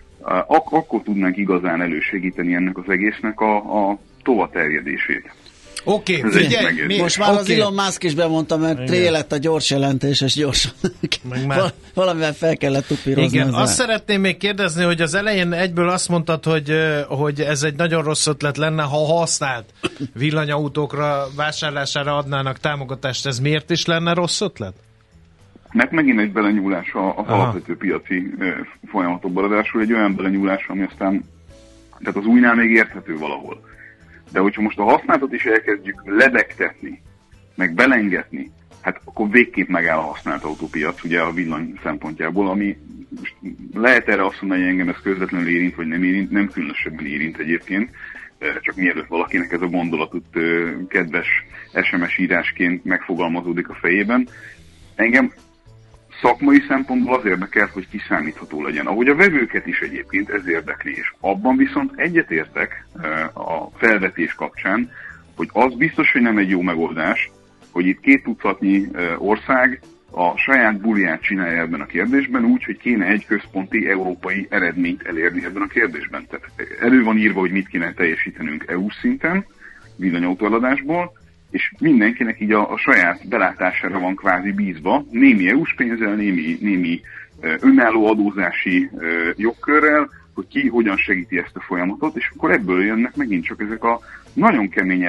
Ak- akkor tudnánk igazán elősegíteni ennek az egésznek a, a tovaterjedését. Oké, okay, figyelj, most már okay. Az Elon Musk is bemondta, mert tré lett a gyors jelentés, és gyorsan már... valamivel fel kellett tupírozni. Igen, azt szeretném még kérdezni, hogy az elején egyből azt mondtad, hogy, hogy ez egy nagyon rossz ötlet lenne, ha használt villanyautókra vásárlására adnának támogatást. Ez miért is lenne rossz ötlet? Mert megint egy belenyúlás az alapvető piaci e, folyamatokban, ráadásul egy olyan belenyúlás, ami aztán, tehát az újnál még érthető valahol. De hogyha most a használatot is elkezdjük lebegtetni, meg belengetni, hát akkor végképp megáll a használt autópiac, ugye a villany szempontjából, ami most lehet erre azt mondani, hogy engem ez közvetlenül érint, vagy nem érint, nem különösebben érint egyébként, csak mielőtt valakinek ez a gondolatot kedves es em es írásként megfogalmazódik a fejében. Engem szakmai szempontból az érdekel, hogy kiszámítható legyen. Ahogy a vevőket is egyébként ez érdekli, és abban viszont egyetértek a felvetés kapcsán, hogy az biztos, hogy nem egy jó megoldás, hogy itt két tucatnyi ország a saját buliát csinálja ebben a kérdésben, úgy, hogy kéne egy központi európai eredményt elérni ebben a kérdésben. Tehát elő van írva, hogy mit kéne teljesítenünk é u-s szinten, villanyautóeladásból, és mindenkinek így a, a saját belátására van kvázi bízva, némi é u-s pénzzel, némi, némi önálló adózási jogkörrel, hogy ki hogyan segíti ezt a folyamatot, és akkor ebből jönnek megint csak ezek a nagyon kemény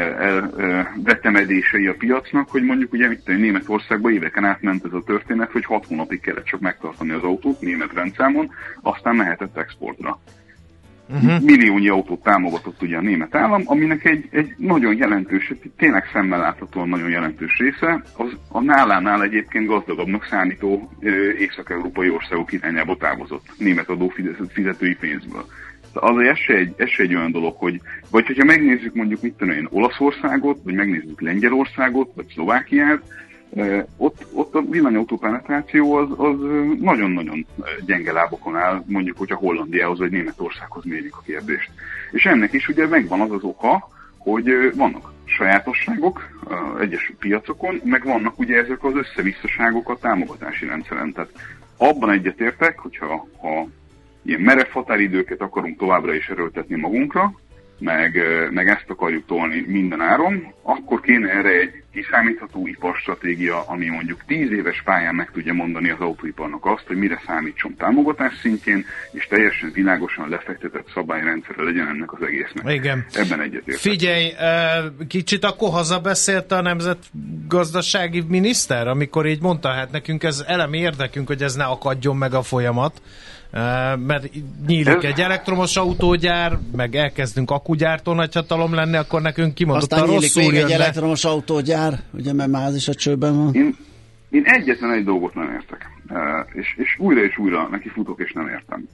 elvetemedései a piacnak, hogy mondjuk ugye itt Németországban éveken átment ez a történet, hogy hat hónapig kellett csak megtartani az autót német rendszámon, aztán mehetett exportra. Uh-huh. Milliónyi autót támogatott ugye a német állam, aminek egy, egy nagyon jelentős, tényleg szemmel láthatóan nagyon jelentős része, az a nálánál egyébként gazdagabbnak számító észak-európai országok irányába távozott német adófizetői pénzből. Azért ez se, egy, ez se egy olyan dolog, hogy vagy hogyha megnézzük mondjuk mit tudom én, Olaszországot, vagy megnézzük Lengyelországot, vagy Szlovákiát, eh, ott, ott a villanyautó penetráció az, az nagyon-nagyon gyenge lábokon áll, mondjuk, hogyha Hollandiához vagy Németországhoz mérjük a kérdést. És ennek is ugye megvan az az oka, hogy vannak sajátosságok uh, egyes piacokon, meg vannak ugye ezek az összevisszaságok a támogatási rendszeren. Tehát abban egyetértek, hogyha ha ilyen merev határidőket akarunk továbbra is erőltetni magunkra, meg, meg ezt akarjuk tolni minden áron, akkor kéne erre egy kiszámítható iparstratégia, ami mondjuk tíz éves pályán meg tudja mondani az autóiparnak azt, hogy mire számítson támogatás szintjén, és teljesen világosan lefektetett szabályrendszerre legyen ennek az egésznek. Igen. Ebben egyetértek. Figyelj, kicsit akkor hazabeszélt a nemzetgazdasági miniszter, amikor így mondta, hát nekünk ez elemi érdekünk, hogy ez ne akadjon meg a folyamat, mert nyílik egy elektromos autógyár, meg elkezdünk akkugyártó nagyhatalom lenni, akkor nekünk kimondottan rosszul jönne. Aztán nyílik még egy elektromos autógyár, ugye, mert már az is a csőben van. Én, én egyetlen egy dolgot nem értek, és, és újra és újra neki futok, és nem értem.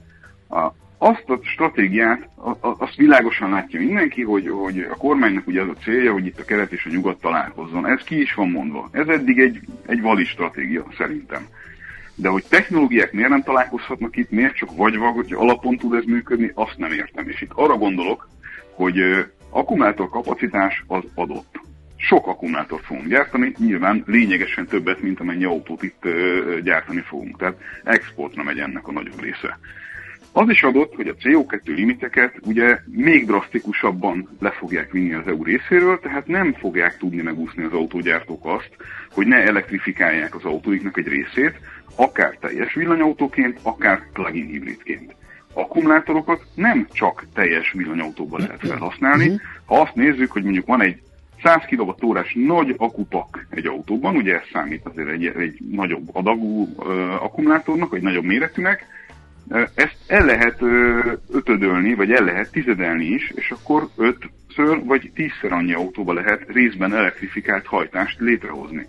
Azt a stratégiát, azt világosan látja mindenki, hogy, hogy a kormánynak ugye az a célja, hogy itt a kelet és a nyugat találkozzon. Ez ki is van mondva. Ez eddig egy, egy valid stratégia, szerintem. De hogy technológiák miért nem találkozhatnak itt, miért csak vagy-vagy, hogy alapon tud ez működni, azt nem értem. És itt arra gondolok, hogy akkumulátor kapacitás az adott. Sok akkumulátort fogunk gyártani, nyilván lényegesen többet, mint amennyi autót itt gyártani fogunk. Tehát exportra megy ennek a nagyobb része. Az is adott, hogy a cé o kettő limiteket ugye még drasztikusabban le fogják vinni az é u részéről, tehát nem fogják tudni megúszni az autógyártók azt, hogy ne elektrifikálják az autóiknak egy részét, akár teljes villanyautóként, akár plug-in hibridként. Akkumulátorokat nem csak teljes villanyautóban lehet felhasználni. Ha azt nézzük, hogy mondjuk van egy száz kilowattórás nagy akupak egy autóban, ugye ez számít azért egy, egy nagyobb adagú uh, akkumulátornak, vagy nagyobb méretűnek, ezt el lehet ötödölni, vagy el lehet tizedelni is, és akkor ötször vagy tízszer annyi autóba lehet részben elektrifikált hajtást létrehozni.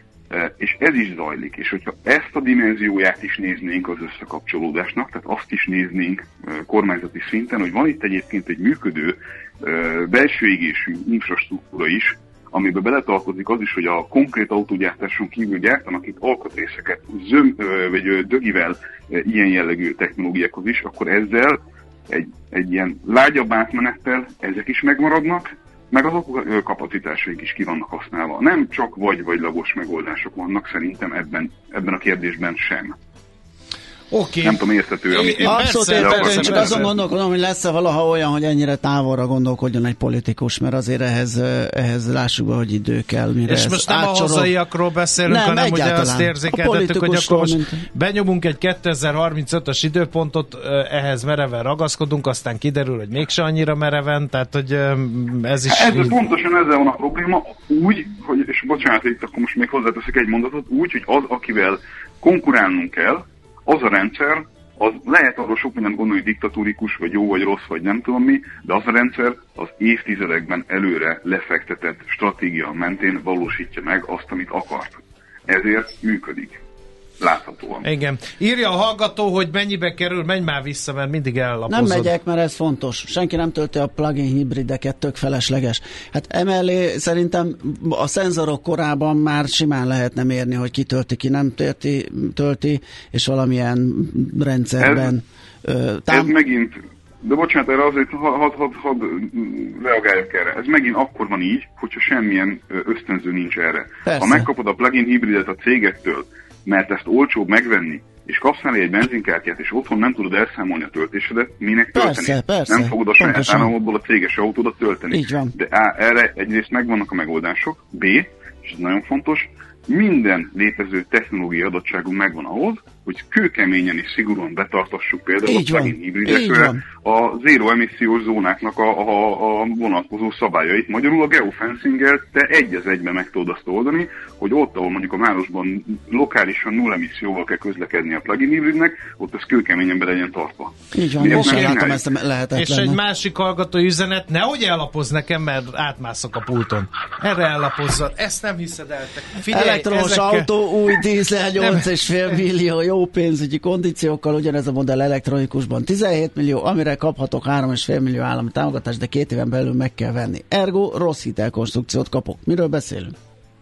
És ez is zajlik, és hogyha ezt a dimenzióját is néznénk az összekapcsolódásnak, tehát azt is néznénk kormányzati szinten, hogy van itt egyébként egy működő belső égésű infrastruktúra is, amiben beletartozik az is, hogy a konkrét autógyártáson kívül gyártanak itt alkatrészeket zöm, vagy dögivel ilyen jellegű technológiákhoz is, akkor ezzel egy, egy ilyen lágyabb átmenettel ezek is megmaradnak, meg azok kapacitásaik is ki vannak használva. Nem csak vagy-vagy-lagos megoldások vannak szerintem ebben, ebben a kérdésben sem. Okay. Nem tudom, érthető, amit én abszolút érthető, csak azon gondolkodom, hogy lesz-e valaha olyan, hogy ennyire távolra gondolkodjon egy politikus, mert azért ehhez, ehhez lássuk be, hogy idő kell, mire és most nem átsorol... a hazaiakról beszélünk, nem, hanem ugye azt érzékeltettük, hogy akkor most mint... benyomunk egy kétezer-harmincötös időpontot, ehhez mereven ragaszkodunk, aztán kiderül, hogy mégse annyira mereven, tehát hogy ez is... Ez így... pontosan ezzel van a probléma, úgy, hogy, és bocsánat, itt akkor most még hozzáteszek egy mondatot, úgy, hogy az, akivel konkurálnunk kell, az a rendszer, az lehet arról sok mindent gondolni, hogy diktatórikus, vagy jó, vagy rossz, vagy nem tudom mi, de az a rendszer az évtizedekben előre lefektetett stratégia mentén valósítja meg azt, amit akart. Ezért működik. Láthatóan. Igen. Írja a hallgató, hogy mennyibe kerül, menj már vissza, mert mindig ellapozod. Nem megyek, mert ez fontos. Senki nem tölti a plug-in hibrideket, tök felesleges. Hát emellé szerintem a szenzorok korában már simán lehetne mérni, hogy ki tölti, ki nem tölti, tölti és valamilyen rendszerben. Ez, ö, tám- ez megint, de bocsánat, erre azért hadd had, had, had reagáljak erre. Ez megint akkor van így, hogyha semmilyen ösztönző nincs erre. Persze. Ha megkapod a plug-in hibridet a cégektől, mert ezt olcsóbb megvenni, és kapsz mellé egy benzinkártyát, és otthon nem tudod elszámolni a töltésedet, minek tölteni? Persze, persze, nem fogod a saját államodból a céges autódat tölteni. Így van. De á, erre egyrészt megvannak a megoldások, B, és ez nagyon fontos, minden létező technológiai adottságunk megvan ahhoz, hogy kőkeményen és szigorúan betartassuk például így a plug-in hibridekre a zéró emissziós zónáknak a, a, a vonatkozó szabályait. Magyarul a geofencinggel te egy az egyben meg tudod azt oldani, hogy ott, ahol mondjuk a városban lokálisan null emisszióval kell közlekedni a plug-in hibridnek, ott ez kőkeményen be legyen tartva. Így van, most látom ezt lehetetlen. És egy másik hallgatói üzenet, nehogy ellapoz nekem, mert átmászok a pulton. Erre ellapozzad, ezt nem hiszed el. Figyelj, elektromos ezekkel... autó, új dízel, nyolc egész öt millió, jó pénzügyi kondíciókkal, ugyanez a modell elektronikusban tizenhét millió, amire kaphatok három egész öt millió állami támogatást, de két éven belül meg kell venni. Ergo rossz hitelkonstrukciót kapok. Miről beszélünk?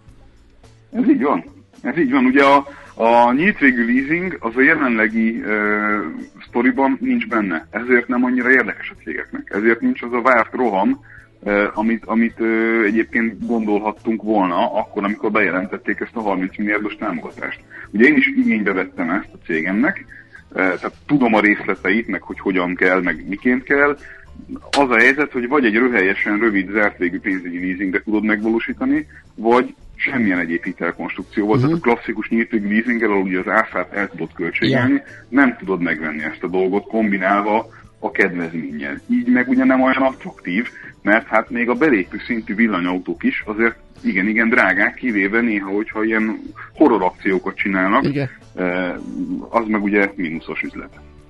Ez így van. Ez így van. Ugye a, a nyílt végű leasing az a jelenlegi uh, sztoriban nincs benne. Ezért nem annyira érdekes a cégeknek. Ezért nincs az a várt roham, Uh, amit, amit uh, egyébként gondolhattunk volna akkor, amikor bejelentették ezt a harminc milliárdos támogatást. Ugye én is igénybe vettem ezt a cégemnek, uh, tehát tudom a részleteit, meg hogy hogyan kell, meg miként kell. Az a helyzet, hogy vagy egy röhelyesen rövid, zárt végű pénzügyi leasingre tudod megvalósítani, vagy semmilyen egyéb hitelkonstrukció volt, uh-huh. tehát a klasszikus nyílt leasinggel, ahol ugye az áfát el tudod költségelni, yeah. nem tudod megvenni ezt a dolgot kombinálva a kedvezménnyel. Így meg ugye nem olyan attraktív, mert hát még a belépő szintű villanyautók is azért igen-igen drágák, kivéve néha, hogyha ilyen horror akciókat csinálnak, igen. az meg ugye mínuszos üzlet.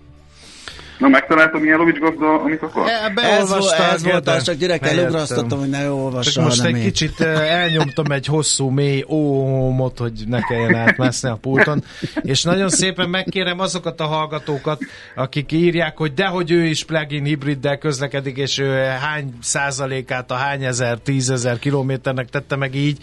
Na, megtaláltam Mihálovics gazda, amit akar? Ez, ez volt, az csak direkt elugrasztottam, hogy ne olvassa. Most egy én. kicsit elnyomtam egy hosszú, mély ómot, hogy ne kelljen átmászni a pulton, és nagyon szépen megkérem azokat a hallgatókat, akik írják, hogy dehogy ő is plug-in hibriddel közlekedik, és ő hány százalékát a hány ezer, tízezer kilométernek tette meg így,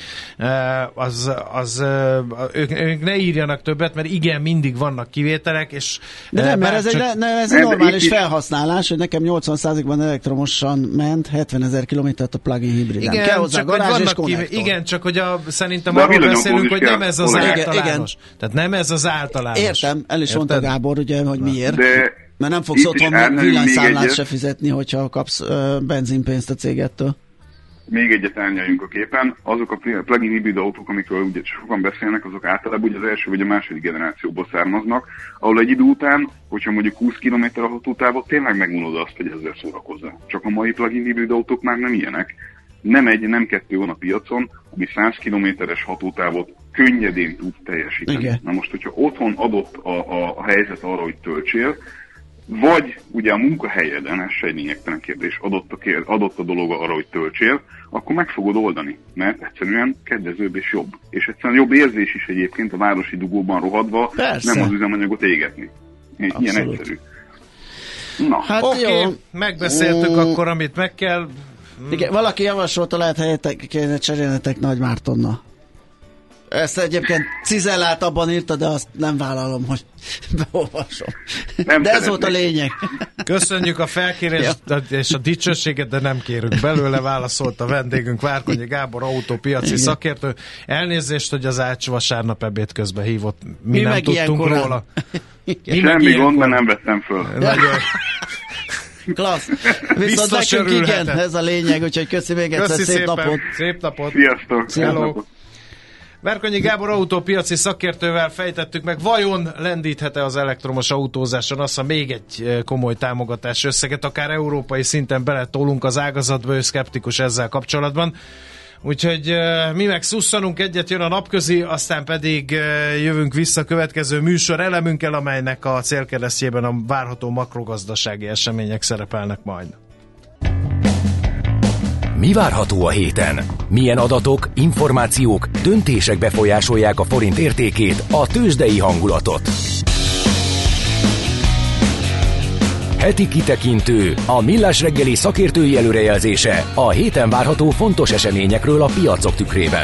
az, az ők, ők ne írjanak többet, mert igen, mindig vannak kivételek, és de nem, mert ez egy, ne, ez egy normális és felhasználás, hogy nekem nyolcvan százalékban elektromosan ment, hetvenezer kilométert a plug-in hibriden. Igen, kell hozzá garázs és konnektor. Igen, csak hogy a, szerintem arról beszélünk, hogy nem ez az általános. Igen. Tehát nem ez az általános. Értem, el is mondta Gábor, ugye, hogy miért. De mert nem fogsz otthon villanyszámlát se fizetni, hogyha kapsz uh, benzinpénzt a cégettől. Még egyet árnyaljunk a képen, azok a plug-in hibrid autók, amikről ugye sokan beszélnek, azok általában ugye az első vagy a második generációból származnak, ahol egy idő után, hogyha mondjuk húsz kilométer a hatótávot, tényleg megunod azt, hogy ezzel szórakozza. Csak a mai plug-in hibrid autók már nem ilyenek. Nem egy, nem kettő van a piacon, ami száz kilométeres hatótávot könnyedén tud teljesíteni. Igen. Na most, hogyha otthon adott a, a, a helyzet arra, hogy töltsél, vagy ugye a munkahelyeden, ez se egy lényegtelen kérdés, adott a, kér, adott a dolog arra, hogy töltsél, akkor meg fogod oldani, mert egyszerűen kedvezőbb és jobb. És egyszerűen jobb érzés is egyébként a városi dugóban rohadva, persze. Nem az üzemanyagot égetni. Ilyen abszolút. Egyszerű. Na, hát oké, okay, megbeszéltük mm. akkor, amit meg kell. Igen, valaki javasolta, lehet helyetek, kéne cserélnetek Nagy Mártonna. Ezt egyébként cizelláltabban írta, de azt nem vállalom, hogy beolvasom. Nem de ez szeretnék. Volt a lényeg. Köszönjük a felkérést ja. és a dicsőséget, de nem kérünk belőle, válaszolt a vendégünk, Várkonyi Gábor, autópiaci igen. szakértő. Elnézést, hogy az Ács vasárnap ebéd közben hívott. Mi, Mi nem tudtunk róla. Mi semmi gond, mert nem vettem föl. Nagyon. Klassz. Viszont nekünk igen, ez a lényeg, úgyhogy köszi még egyszer, köszi szép szépen. napot. Szép napot. Sziasztok. Hello. Várkonyi Gábor autópiaci szakértővel fejtettük meg, vajon lendíthet-e az elektromos autózáson azt a még egy komoly támogatás összeget, akár európai szinten beletolunk az ágazatba, ő szkeptikus ezzel kapcsolatban. Úgyhogy mi meg szusszanunk egyet, jön a napközi, aztán pedig jövünk vissza a következő műsor elemünkkel, amelynek a célkeresztjében a várható makrogazdasági események szerepelnek majd. Mi várható a héten? Milyen adatok, információk, döntések befolyásolják a forint értékét, a tőzsdei hangulatot? Heti kitekintő, a Millás reggeli szakértői előrejelzése a héten várható fontos eseményekről a piacok tükrében.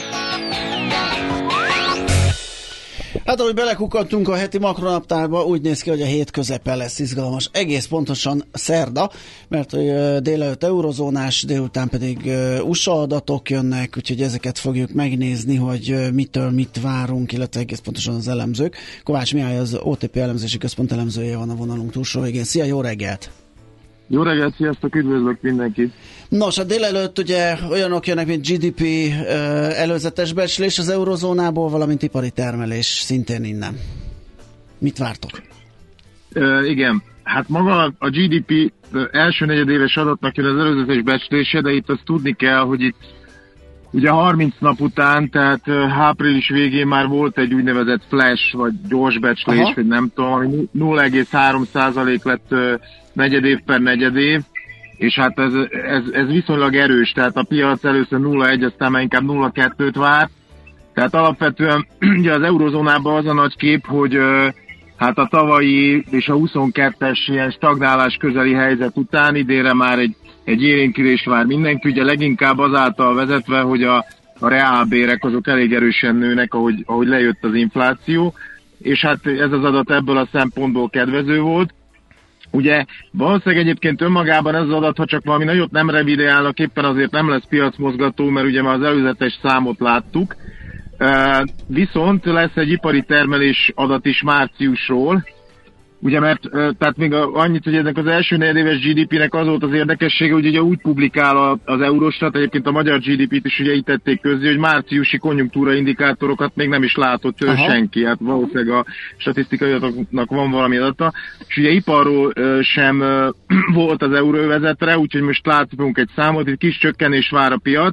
Hát ahogy belekukkantunk a heti makronaptárba, úgy néz ki, hogy a hét közepe lesz izgalmas. Egész pontosan szerda, mert délelőtt eurozónás, délután pedig u es á adatok jönnek, úgyhogy ezeket fogjuk megnézni, hogy mitől mit várunk, illetve egész pontosan az elemzők. Kovács Mihály, az o té pé elemzési központ elemzője van a vonalunk túlsó végén. Szia, jó reggelt! Jó reggelt, sziasztok, üdvözlök mindenkit! Nos, a délelőtt ugye olyanok jönnek, mint gé dé pé előzetes becslés az eurozónából, valamint ipari termelés szintén innen. Mit vártok? Uh, igen, hát maga a gé dé pé első negyedéves adatnak jön az előzetes becslése, de itt azt tudni kell, hogy itt ugye harminc nap után, tehát uh, április végén már volt egy úgynevezett flash, vagy gyors becslés, aha. vagy nem tudom, ami nulla egész három százalék lett uh, negyedév per negyedév, és hát ez, ez, ez viszonylag erős, tehát a piac először nulla egész egy, aztán már inkább nulla egész kettőt várt, tehát alapvetően ugye az eurozónában az a nagy kép, hogy uh, hát a tavalyi és a huszonkettes ilyen stagnálás közeli helyzet után idénre már egy, egy élénkülés vár mindenki, ugye leginkább azáltal vezetve, hogy a, a reálbérek azok elég erősen nőnek, ahogy, ahogy lejött az infláció, és hát ez az adat ebből a szempontból kedvező volt. Ugye valószínűleg egyébként önmagában ez az adat, ha csak valami nagyot nem revideálnak, éppen azért nem lesz piacmozgató, mert ugye már az előzetes számot láttuk. Uh, viszont lesz egy ipari termelés adat is márciusról, ugye mert, tehát még annyit, hogy ennek az első negyedéves gé dé pének az volt az érdekessége, hogy ugye úgy publikál az Eurostat, egyébként a magyar gé dé pét is ugye így tették közzé, hogy márciusi konjunktúra indikátorokat még nem is látott Aha. senki, hát valószínűleg a statisztikai adatoknak van valami adata, és ugye iparról sem volt az euróövezetre, úgyhogy most látunk egy számot, egy kis csökkenés vár a piac.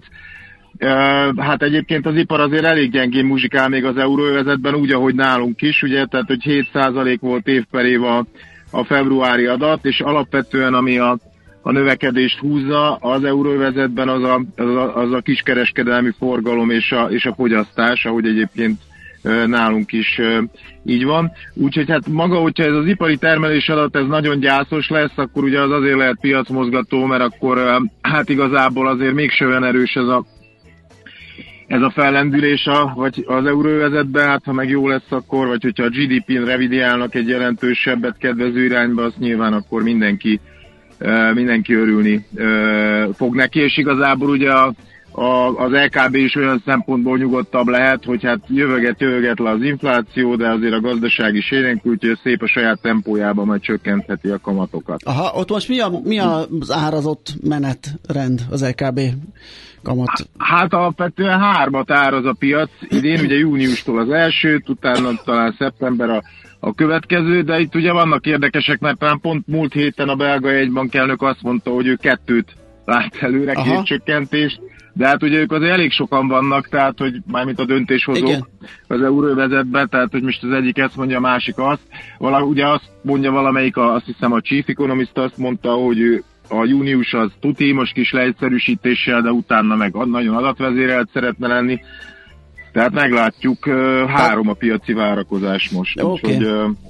Hát egyébként az ipar azért elég gyengén muzsikál még az euróövezetben, úgy, ahogy nálunk is, ugye, tehát hogy hét százalék volt év per év a, a februári adat, és alapvetően ami a, a növekedést húzza az euróövezetben az a, az a, az a kiskereskedelmi forgalom és a, és a fogyasztás, ahogy egyébként nálunk is így van. Úgyhogy hát maga, hogyha ez az ipari termelés adat ez nagyon gyászos lesz, akkor ugye az azért lehet piacmozgató, mert akkor hát igazából azért mégsem olyan erős ez a ez a fellendülés a, vagy az euróövezetben, hát ha meg jó lesz akkor, vagy hogyha a gé dé pén revidiálnak egy jelentősebbet kedvező irányba, az nyilván akkor mindenki, uh, mindenki örülni uh, fog neki, és igazából ugye a, a, az el ká bé is olyan szempontból nyugodtabb lehet, hogy hát jövöget, jövöget le az infláció, de azért a gazdaság is élénkül, úgyhogy szép a saját tempójában majd csökkentheti a kamatokat. Aha, ott most mi, a, mi az árazott menetrend az el ká bé? Kamat. Hát alapvetően hármat áraz a piac idén, ugye júniustól az elsőt, utána talán szeptember a, a következő, de itt ugye vannak érdekesek, mert talán pont múlt héten a belga jegybankelnök azt mondta, hogy ő kettőt lát előre, két csökkentést, de hát ugye ők azért elég sokan vannak, tehát hogy mármint a döntéshozók Igen. az euróvezetben, tehát hogy most az egyik ezt mondja, a másik azt. Vala, ugye azt mondja valamelyik, a, azt hiszem a chief economist azt mondta, hogy ő a június az tuti, most kis leegyszerűsítéssel, de utána meg nagyon adatvezérelt szeretne lenni. Tehát meglátjuk, három a piaci várakozás most. Okay. Úgyhogy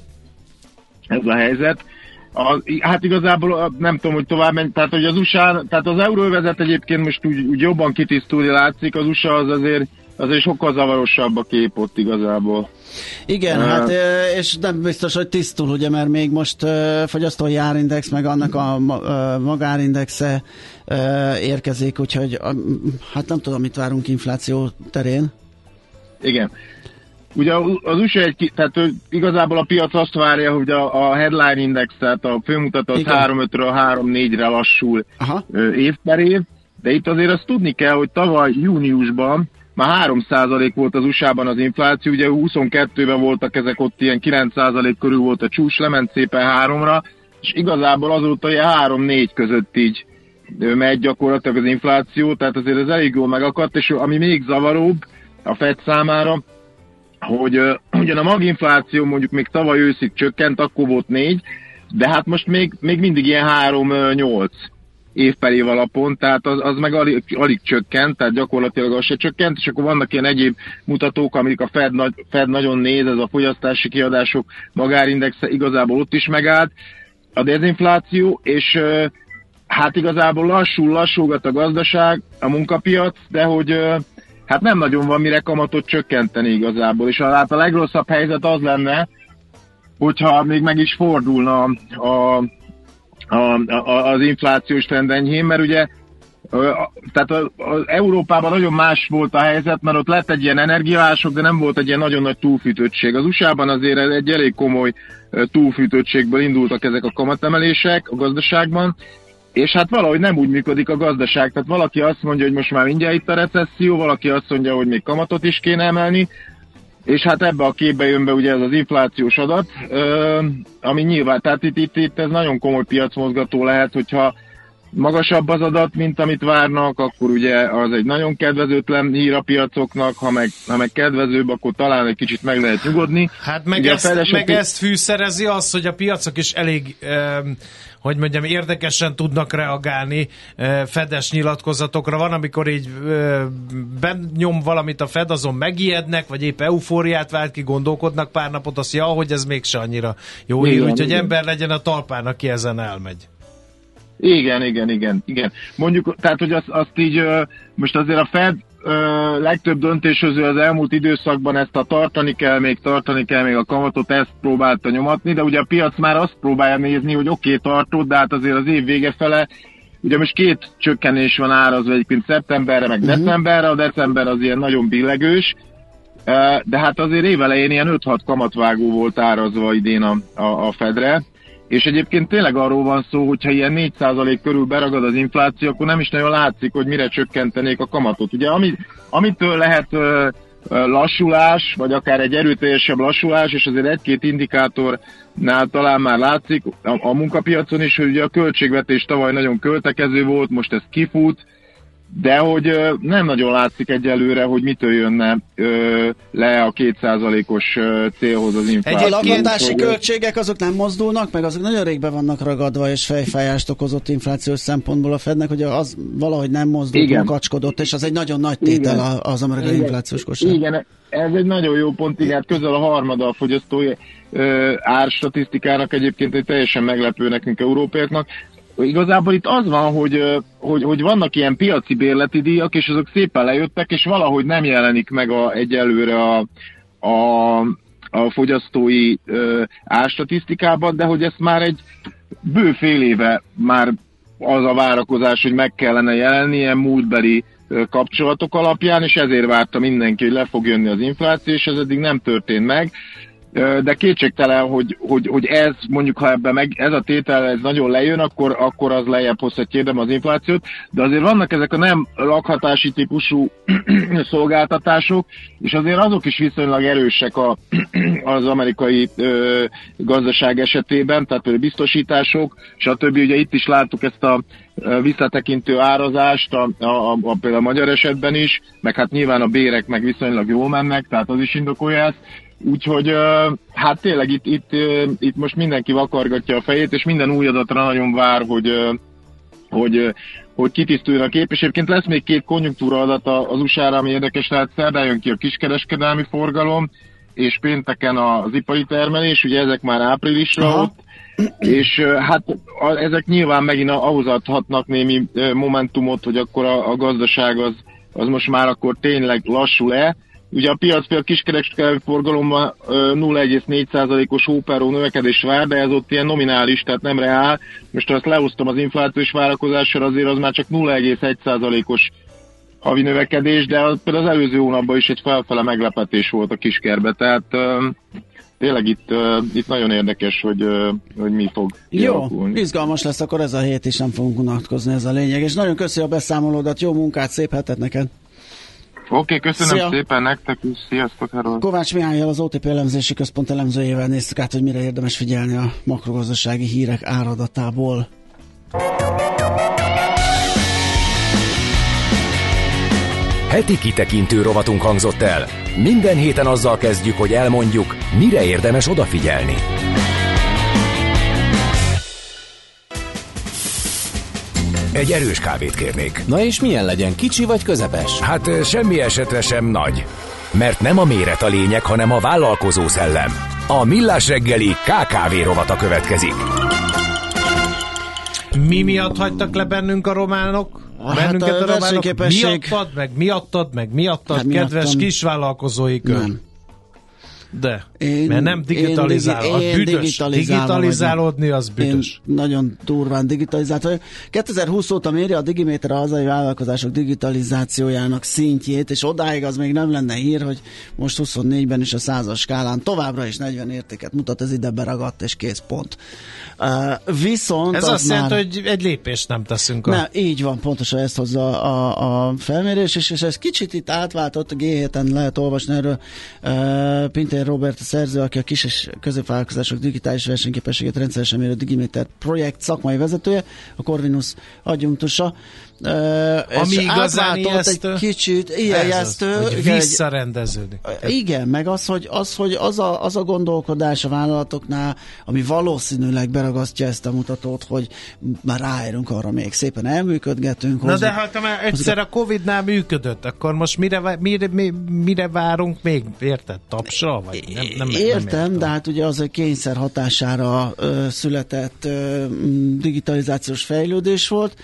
ez a helyzet. A, hát igazából nem tudom, hogy tovább menj, tehát hogy az u es á, tehát az euróvezet egyébként most úgy, úgy jobban kitisztulni látszik, az u es á az azért, azért sokkal zavarosabb a kép ott igazából. Igen, uh, hát és nem biztos, hogy tisztul, ugye, mert még most uh, fogyasztói árindex, meg annak a uh, magárindexe uh, érkezik, úgyhogy uh, hát nem tudom, mit várunk infláció terén. Igen. Ugye az u es á egy, tehát igazából a piac azt várja, hogy a, a headline index, tehát a főmutató az három ötről három négyre lassul Aha. év per év, de itt azért azt tudni kell, hogy tavaly júniusban már három százalék volt az u es á-ban az infláció, ugye huszonkettőben voltak ezek ott ilyen kilenc százalék körül volt a csúcs, lement szépen háromra, és igazából azóta ilyen három négy között így megy gyakorlatilag az infláció, tehát azért ez elég jól megakadt, és ami még zavaróbb a Fed számára, hogy uh, ugyan a maginfláció mondjuk még tavaly őszig csökkent, akkor volt négy, de hát most még, még mindig ilyen három nyolc év per év alapon, tehát az, az meg alig, alig csökkent, tehát gyakorlatilag az se csökkent, és akkor vannak ilyen egyéb mutatók, amik a Fed, nagy, Fed nagyon néz, ez a fogyasztási kiadások magárindexe igazából ott is megállt, a dezinfláció, és uh, hát igazából lassul, lassulgat a gazdaság, a munkapiac, de hogy uh, hát nem nagyon van mire kamatot csökkenteni igazából, és hát a legrosszabb helyzet az lenne, hogyha még meg is fordulna a, a, a, az inflációs trend enyhén, mert ugye tehát az Európában nagyon más volt a helyzet, mert ott lett egy ilyen energiaválság, de nem volt egy ilyen nagyon nagy túlfűtöttség. Az u es á-ban azért egy elég komoly túlfűtöttségből indultak ezek a kamatemelések a gazdaságban, és hát valahogy nem úgy működik a gazdaság. Tehát valaki azt mondja, hogy most már mindjárt itt a recesszió, valaki azt mondja, hogy még kamatot is kéne emelni, és hát ebbe a képbe jön be ugye ez az inflációs adat, ami nyilván, tehát itt, itt, itt ez nagyon komoly piacmozgató lehet, hogyha magasabb az adat, mint amit várnak, akkor ugye az egy nagyon kedvezőtlen hír a piacoknak, ha meg, ha meg kedvezőbb, akkor talán egy kicsit meg lehet nyugodni. Hát meg, ezt, felesek... meg ezt fűszerezi az, hogy a piacok is elég, eh, hogy mondjam, érdekesen tudnak reagálni eh, Fedes nyilatkozatokra. Van, amikor így eh, benyom valamit a Fed, azon megijednek, vagy épp eufóriát vált ki, gondolkodnak pár napot, azt ja, hogy ez mégse annyira jó hír, úgyhogy ember legyen a talpán, aki ezen elmegy. Igen, igen, igen, igen. Mondjuk, tehát, hogy azt, azt így, most azért a Fed legtöbb döntéshozó az elmúlt időszakban ezt a tartani kell, még tartani kell még a kamatot, ezt próbálta nyomatni, de ugye a piac már azt próbálja nézni, hogy oké, okay, tartott, de hát azért az év vége fele, ugye most két csökkenés van árazva egyébként szeptemberre, meg uh-huh. decemberre, a december az ilyen nagyon billegős, de hát azért évelején ilyen öt-hat kamatvágó volt árazva idén a, a, a Fedre, és egyébként tényleg arról van szó, hogyha ilyen négy százalék körül beragad az infláció, akkor nem is nagyon látszik, hogy mire csökkentenék a kamatot. Ugye amit, amitől lehet ö, ö, lassulás, vagy akár egy erőteljesebb lassulás, és azért egy-két indikátornál talán már látszik a, a munkapiacon is, hogy ugye a költségvetés tavaly nagyon költekező volt, most ez kifut, de hogy ö, nem nagyon látszik egyelőre, hogy mitől jönne ö, le a két százalékos ö, célhoz az infláció. A lakhatási költségek azok nem mozdulnak, meg azok nagyon régben vannak ragadva, és fejfájást okozott inflációs szempontból a Fednek, hogy az valahogy nem mozdult, kacskodott, és az egy nagyon nagy tétel igen. az amerikai igen. inflációs kosár. Igen, ez egy nagyon jó pont, igen, közel a harmada a fogyasztói ö, árstatisztikának, egyébként egy teljesen meglepő nekünk európaiaknak. Igazából itt az van, hogy, hogy, hogy vannak ilyen piaci bérleti díjak, és azok szépen lejöttek, és valahogy nem jelenik meg a, egyelőre a, a, a fogyasztói ö, árstatisztikában, de hogy ezt már egy bő fél éve már az a várakozás, hogy meg kellene jelenni ilyen múltbeli ö, kapcsolatok alapján, és ezért várta mindenki, hogy le fog jönni az infláció, és ez eddig nem történt meg. De kétségtelen, hogy, hogy, hogy ez mondjuk, ha ebben meg ez a tétel ez nagyon lejön, akkor, akkor az lejjebb hozhatja érdem az inflációt, de azért vannak ezek a nem lakhatási típusú szolgáltatások, és azért azok is viszonylag erősek a, az amerikai ö, gazdaság esetében, tehát például biztosítások, stb. Ugye itt is láttuk ezt a visszatekintő árazást, a, a, a, a, például a magyar esetben is, meg hát nyilván a bérek meg viszonylag jól mennek, tehát az is indokolja ezt. Úgyhogy hát tényleg itt, itt, itt most mindenki vakargatja a fejét, és minden új adatra nagyon vár, hogy, hogy, hogy kitisztuljon a kép, és egyébként lesz még két konjunktúra adat az u es á-ra, ami érdekes, tehát szerdán jön ki a kiskereskedelmi forgalom, és pénteken az ipari termelés, ugye ezek már áprilisra ott, és hát ezek nyilván megint ahhoz adhatnak némi momentumot, hogy akkor a, a gazdaság az, az most már akkor tényleg lassul-e. Ugye a piac például kiskereskedelmi forgalomban nulla egész négy százalékos hóperó növekedés vár, de ez ott ilyen nominális, tehát nem reál. Most ha azt lehoztam az inflációs várakozással, azért az már csak nulla egész egy százalékos havi növekedés, de az, például az előző hónapban is egy felfele meglepetés volt a kiskerbe, tehát uh, tényleg itt, uh, itt nagyon érdekes, hogy, uh, hogy mi fog kialakulni. Jó, izgalmas lesz akkor ez a hét, és nem fogunk unatkozni, ez a lényeg. És nagyon köszönöm a beszámolódat, jó munkát, szép hetet neked! Oké, okay, köszönöm Szia. szépen nektek is, sziasztok! Erről. Kovács Mihályjal, az o té pé elemzési központ elemzőjével néztük át, hogy mire érdemes figyelni a makrogazdasági hírek áradatából. Heti kitekintő rovatunk hangzott el. Minden héten azzal kezdjük, hogy elmondjuk, mire érdemes odafigyelni. Egy erős kávét kérnék. Na és milyen legyen, kicsi vagy közepes? Hát semmi esetre sem nagy. Mert nem a méret a lényeg, hanem a vállalkozó szellem. A Millás reggeli ká ká vé rovata következik. Mi miatt hagytak le bennünk a románok? Bennünket hát a, a románok miattad, meg miattad, meg miattad, hát kedves miattam... kisvállalkozói kör. Nem. De, én, mert nem digitalizál, az büdös. Digitalizálódni az büdös. Én nagyon durván digitalizált vagyok. kétezer-húsz óta méri a Digiméter a hazai vállalkozások digitalizációjának szintjét, és odáig az még nem lenne hír, hogy most huszonnégyben is a százas skálán továbbra is negyven értéket mutat, ez ide beragadt, és kész pont. Uh, viszont ez az azt már... jelenti, hogy egy lépést nem teszünk. A... Ne, így van, pontosan ezt hozza a, a felmérés, és, és ez kicsit itt átváltott, a gé héten lehet olvasni erről uh, Pintér Robert a szerző, aki a kis és középvállalkozások digitális versenyképességet rendszeresen mérő Digiméter projekt szakmai vezetője, a Corvinus adjunktusa. Uh, Ami igazán ijesztő, egy kicsit ijesztő, hogy visszarendeződik. Igen, meg az, hogy az, hogy az, a, az a gondolkodás a vállalatoknál, ami valószínűleg beragasztja ezt a mutatót, hogy már ráérünk arra, még szépen elműködgetünk. Na hozzá, de hát ha egyszer a Covidnál működött, akkor most mire, mire, mire várunk még? Érted? Tapsra? Vagy nem, nem, értem, nem de hát ugye az egy kényszer hatására ö, született ö, digitalizációs fejlődés volt,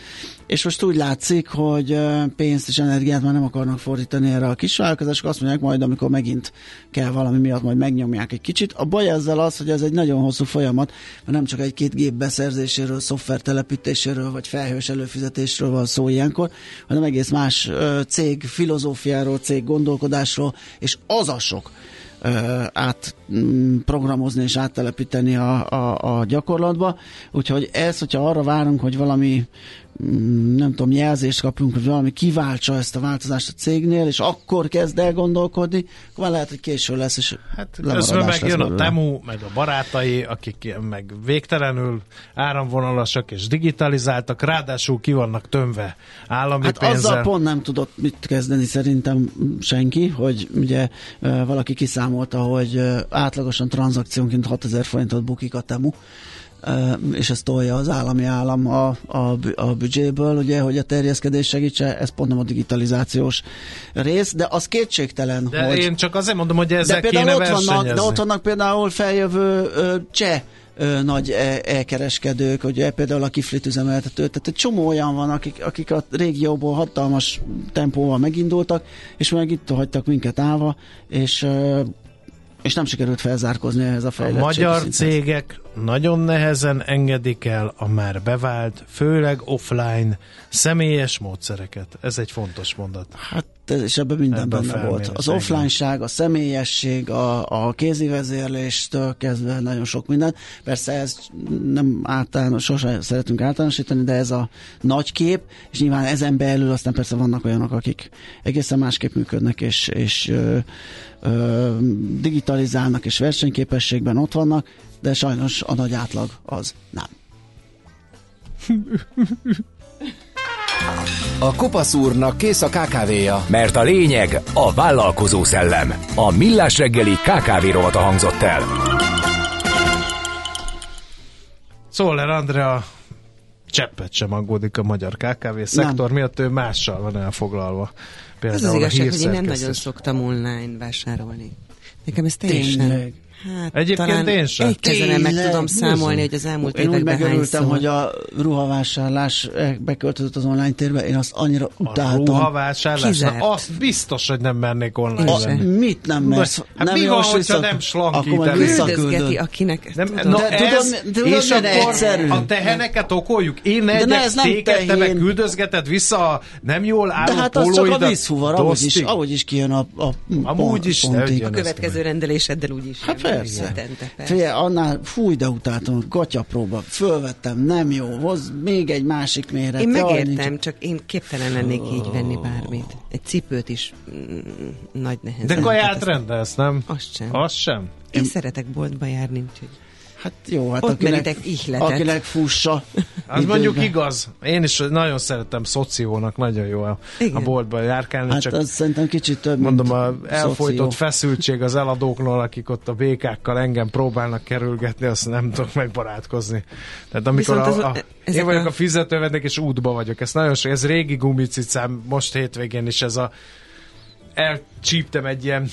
és most úgy látszik, hogy pénzt és energiát már nem akarnak fordítani erre a kis vállalkozások, azt mondják majd, amikor megint kell valami miatt, majd megnyomják egy kicsit. A baj ezzel az, hogy ez egy nagyon hosszú folyamat, mert nem csak egy-két gép beszerzéséről, szoftver telepítéséről, vagy felhős előfizetésről van szó ilyenkor, hanem egész más cég filozófiáról, cég gondolkodásról, és az a sok átprogramozni és áttelepíteni a, a, a gyakorlatba. Úgyhogy ez, hogyha arra várunk, hogy valami nem tudom, jelzést kapunk, hogy valami kiváltsa ezt a változást a cégnél, és akkor kezd el gondolkodni, akkor már lehet, hogy késő lesz, és hát közben meg jön a Temu, meg a barátai, akik meg végtelenül áramvonalasak és digitalizáltak, ráadásul ki vannak tömve állami hát pénzzel. Azzal pont nem tudott mit kezdeni szerintem senki, hogy ugye valaki kiszámolta, hogy átlagosan tranzakciónként hatezer forintot bukik a Temu, és ezt tolja az állami állam a, a, a büdzséből, ugye, hogy a terjeszkedés segítse, ez pont nem a digitalizációs rész, de az kétségtelen, de hogy... én csak azért mondom, hogy ezzel kéne ott versenyezni. Vannak, de ott vannak például feljövő ö, cseh ö, nagy e- elkereskedők, ugye például a Kiflit üzemeltető, tehát egy csomó olyan van, akik, akik a régióból hatalmas tempóval megindultak, és meg itt hagytak minket állva, és ö, és nem sikerült felzárkozni ehhez a fejlettségi A magyar szinthez. cégek nagyon nehezen engedik el a már bevált, főleg offline személyes módszereket. Ez egy fontos mondat. Hát és ebben minden ebben benne volt. Az offline-ság, a személyesség, a, a kézi vezérléstől kezdve nagyon sok minden. Persze ez nem általános, sosem szeretünk általánosítani, de ez a nagy kép, és nyilván ezen belül aztán persze vannak olyanok, akik egészen másképp működnek, és, és ö, ö, digitalizálnak, és versenyképességben ott vannak, de sajnos a nagy átlag az nem. A Kopasz úrnak kész a ká ká véja. Mert a lényeg a vállalkozó szellem. A Millás reggeli ká ká vé rovata hangzott el. Czoller Andrea cseppet sem aggódik a magyar ká ká vé szektor nem. miatt, ő mással van elfoglalva. Például az az igazság, hogy én nem nagyon szoktam online vásárolni. Nekem ez teljesen... Tényleg. Hát, egyébként én sem. Egy kezenem meg tudom számolni, hogy az elmúlt években hányszor. Én úgy megörültem, hogy a ruhavásárlás beköltözött az online térbe, én azt annyira utáltam. A ruhavásárlás? Na, azt biztos, hogy nem mernék online. A, mit nem mersz? Hát nem mi van, hogyha vissza... nem slankítani? Küldözgeti, akinek nem, tudom. Na de, ez, tudom, tudom, és akkor egyszerű. A teheneket okoljuk. Én egyek széket, te meg küldözgeted vissza a nem jól álló pólóidat. De hát az csak a vízfúvar, ahogy is, ahogy is kijön a, a Amúgy is, a következő rendeléseddel úgy is. Hát persze. Figyelj, annál, fúj, de utáltam, gatyapróba, fölvettem, nem jó, hoz még egy másik méret. Én megértem, nincs... csak én képtelen lennék így venni bármit. Egy cipőt is mm, nagy nehezen. De kaját rendelsz, nem? Azt sem. Azt sem? Én, én szeretek boltba járni, úgyhogy... Hát jó, hát ott akinek, akinek fussa. Az mondjuk igaz. Én is nagyon szeretem szociónak, nagyon jó a, a boltban járkálni. Hát csak az szerintem kicsit több, mondom, a elfolytott feszültség az eladóknól, akik ott a békákkal engem próbálnak kerülgetni, azt nem tudok megbarátkozni. Tehát amikor a, a, a, én vagyok a fizetővendég, és útba vagyok. Ez nagyon sok, ez régi gumicicám, most hétvégén is ez a elcsíptem egy ilyen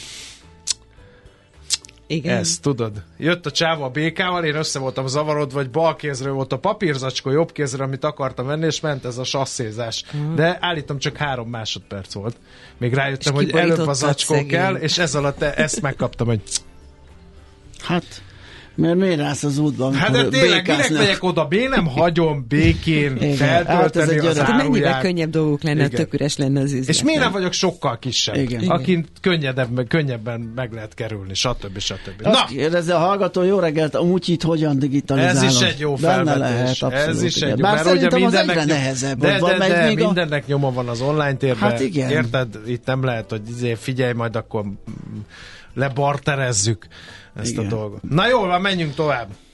igen. Ezt, tudod. Jött a csáva a békával, én össze voltam zavarodva, vagy bal kézről volt a papírzacskó, jobb kézről, amit akartam venni, és ment ez a sasszézás. Uh-huh. De állítom, csak három másodperc volt. Még rájöttem, hogy előbb a zacskó szegény. kell, és ez alatt ezt megkaptam, hogy... Hát... Mert miért állsz az útban? Hát de tényleg, minek megyek oda? Én nem hagyom békén feltölteni hát az áruját. Mennyivel könnyebb dolgok lenne, igen. Tök üres lenne az üzlet. És miért nem vagyok sokkal kisebb? Igen. Akint könnyedebb, könnyebben meg lehet kerülni, stb. stb. Na! Kérdezze a hallgató, jó reggelt, amúgy itt hogyan digitalizálod? Ez is egy jó felvetés. Lehet, abszolút, ez is igen. egy jó, Bár mert szerintem ugye az egyre nehezebb. De, de, de, de mindennek a... nyoma van az online térben. Hát igen. Érted? Itt nem lehet, hogy figyelj, majd akkor lebarterezzük ezt igen. a dolgot. Na jól van, menjünk tovább.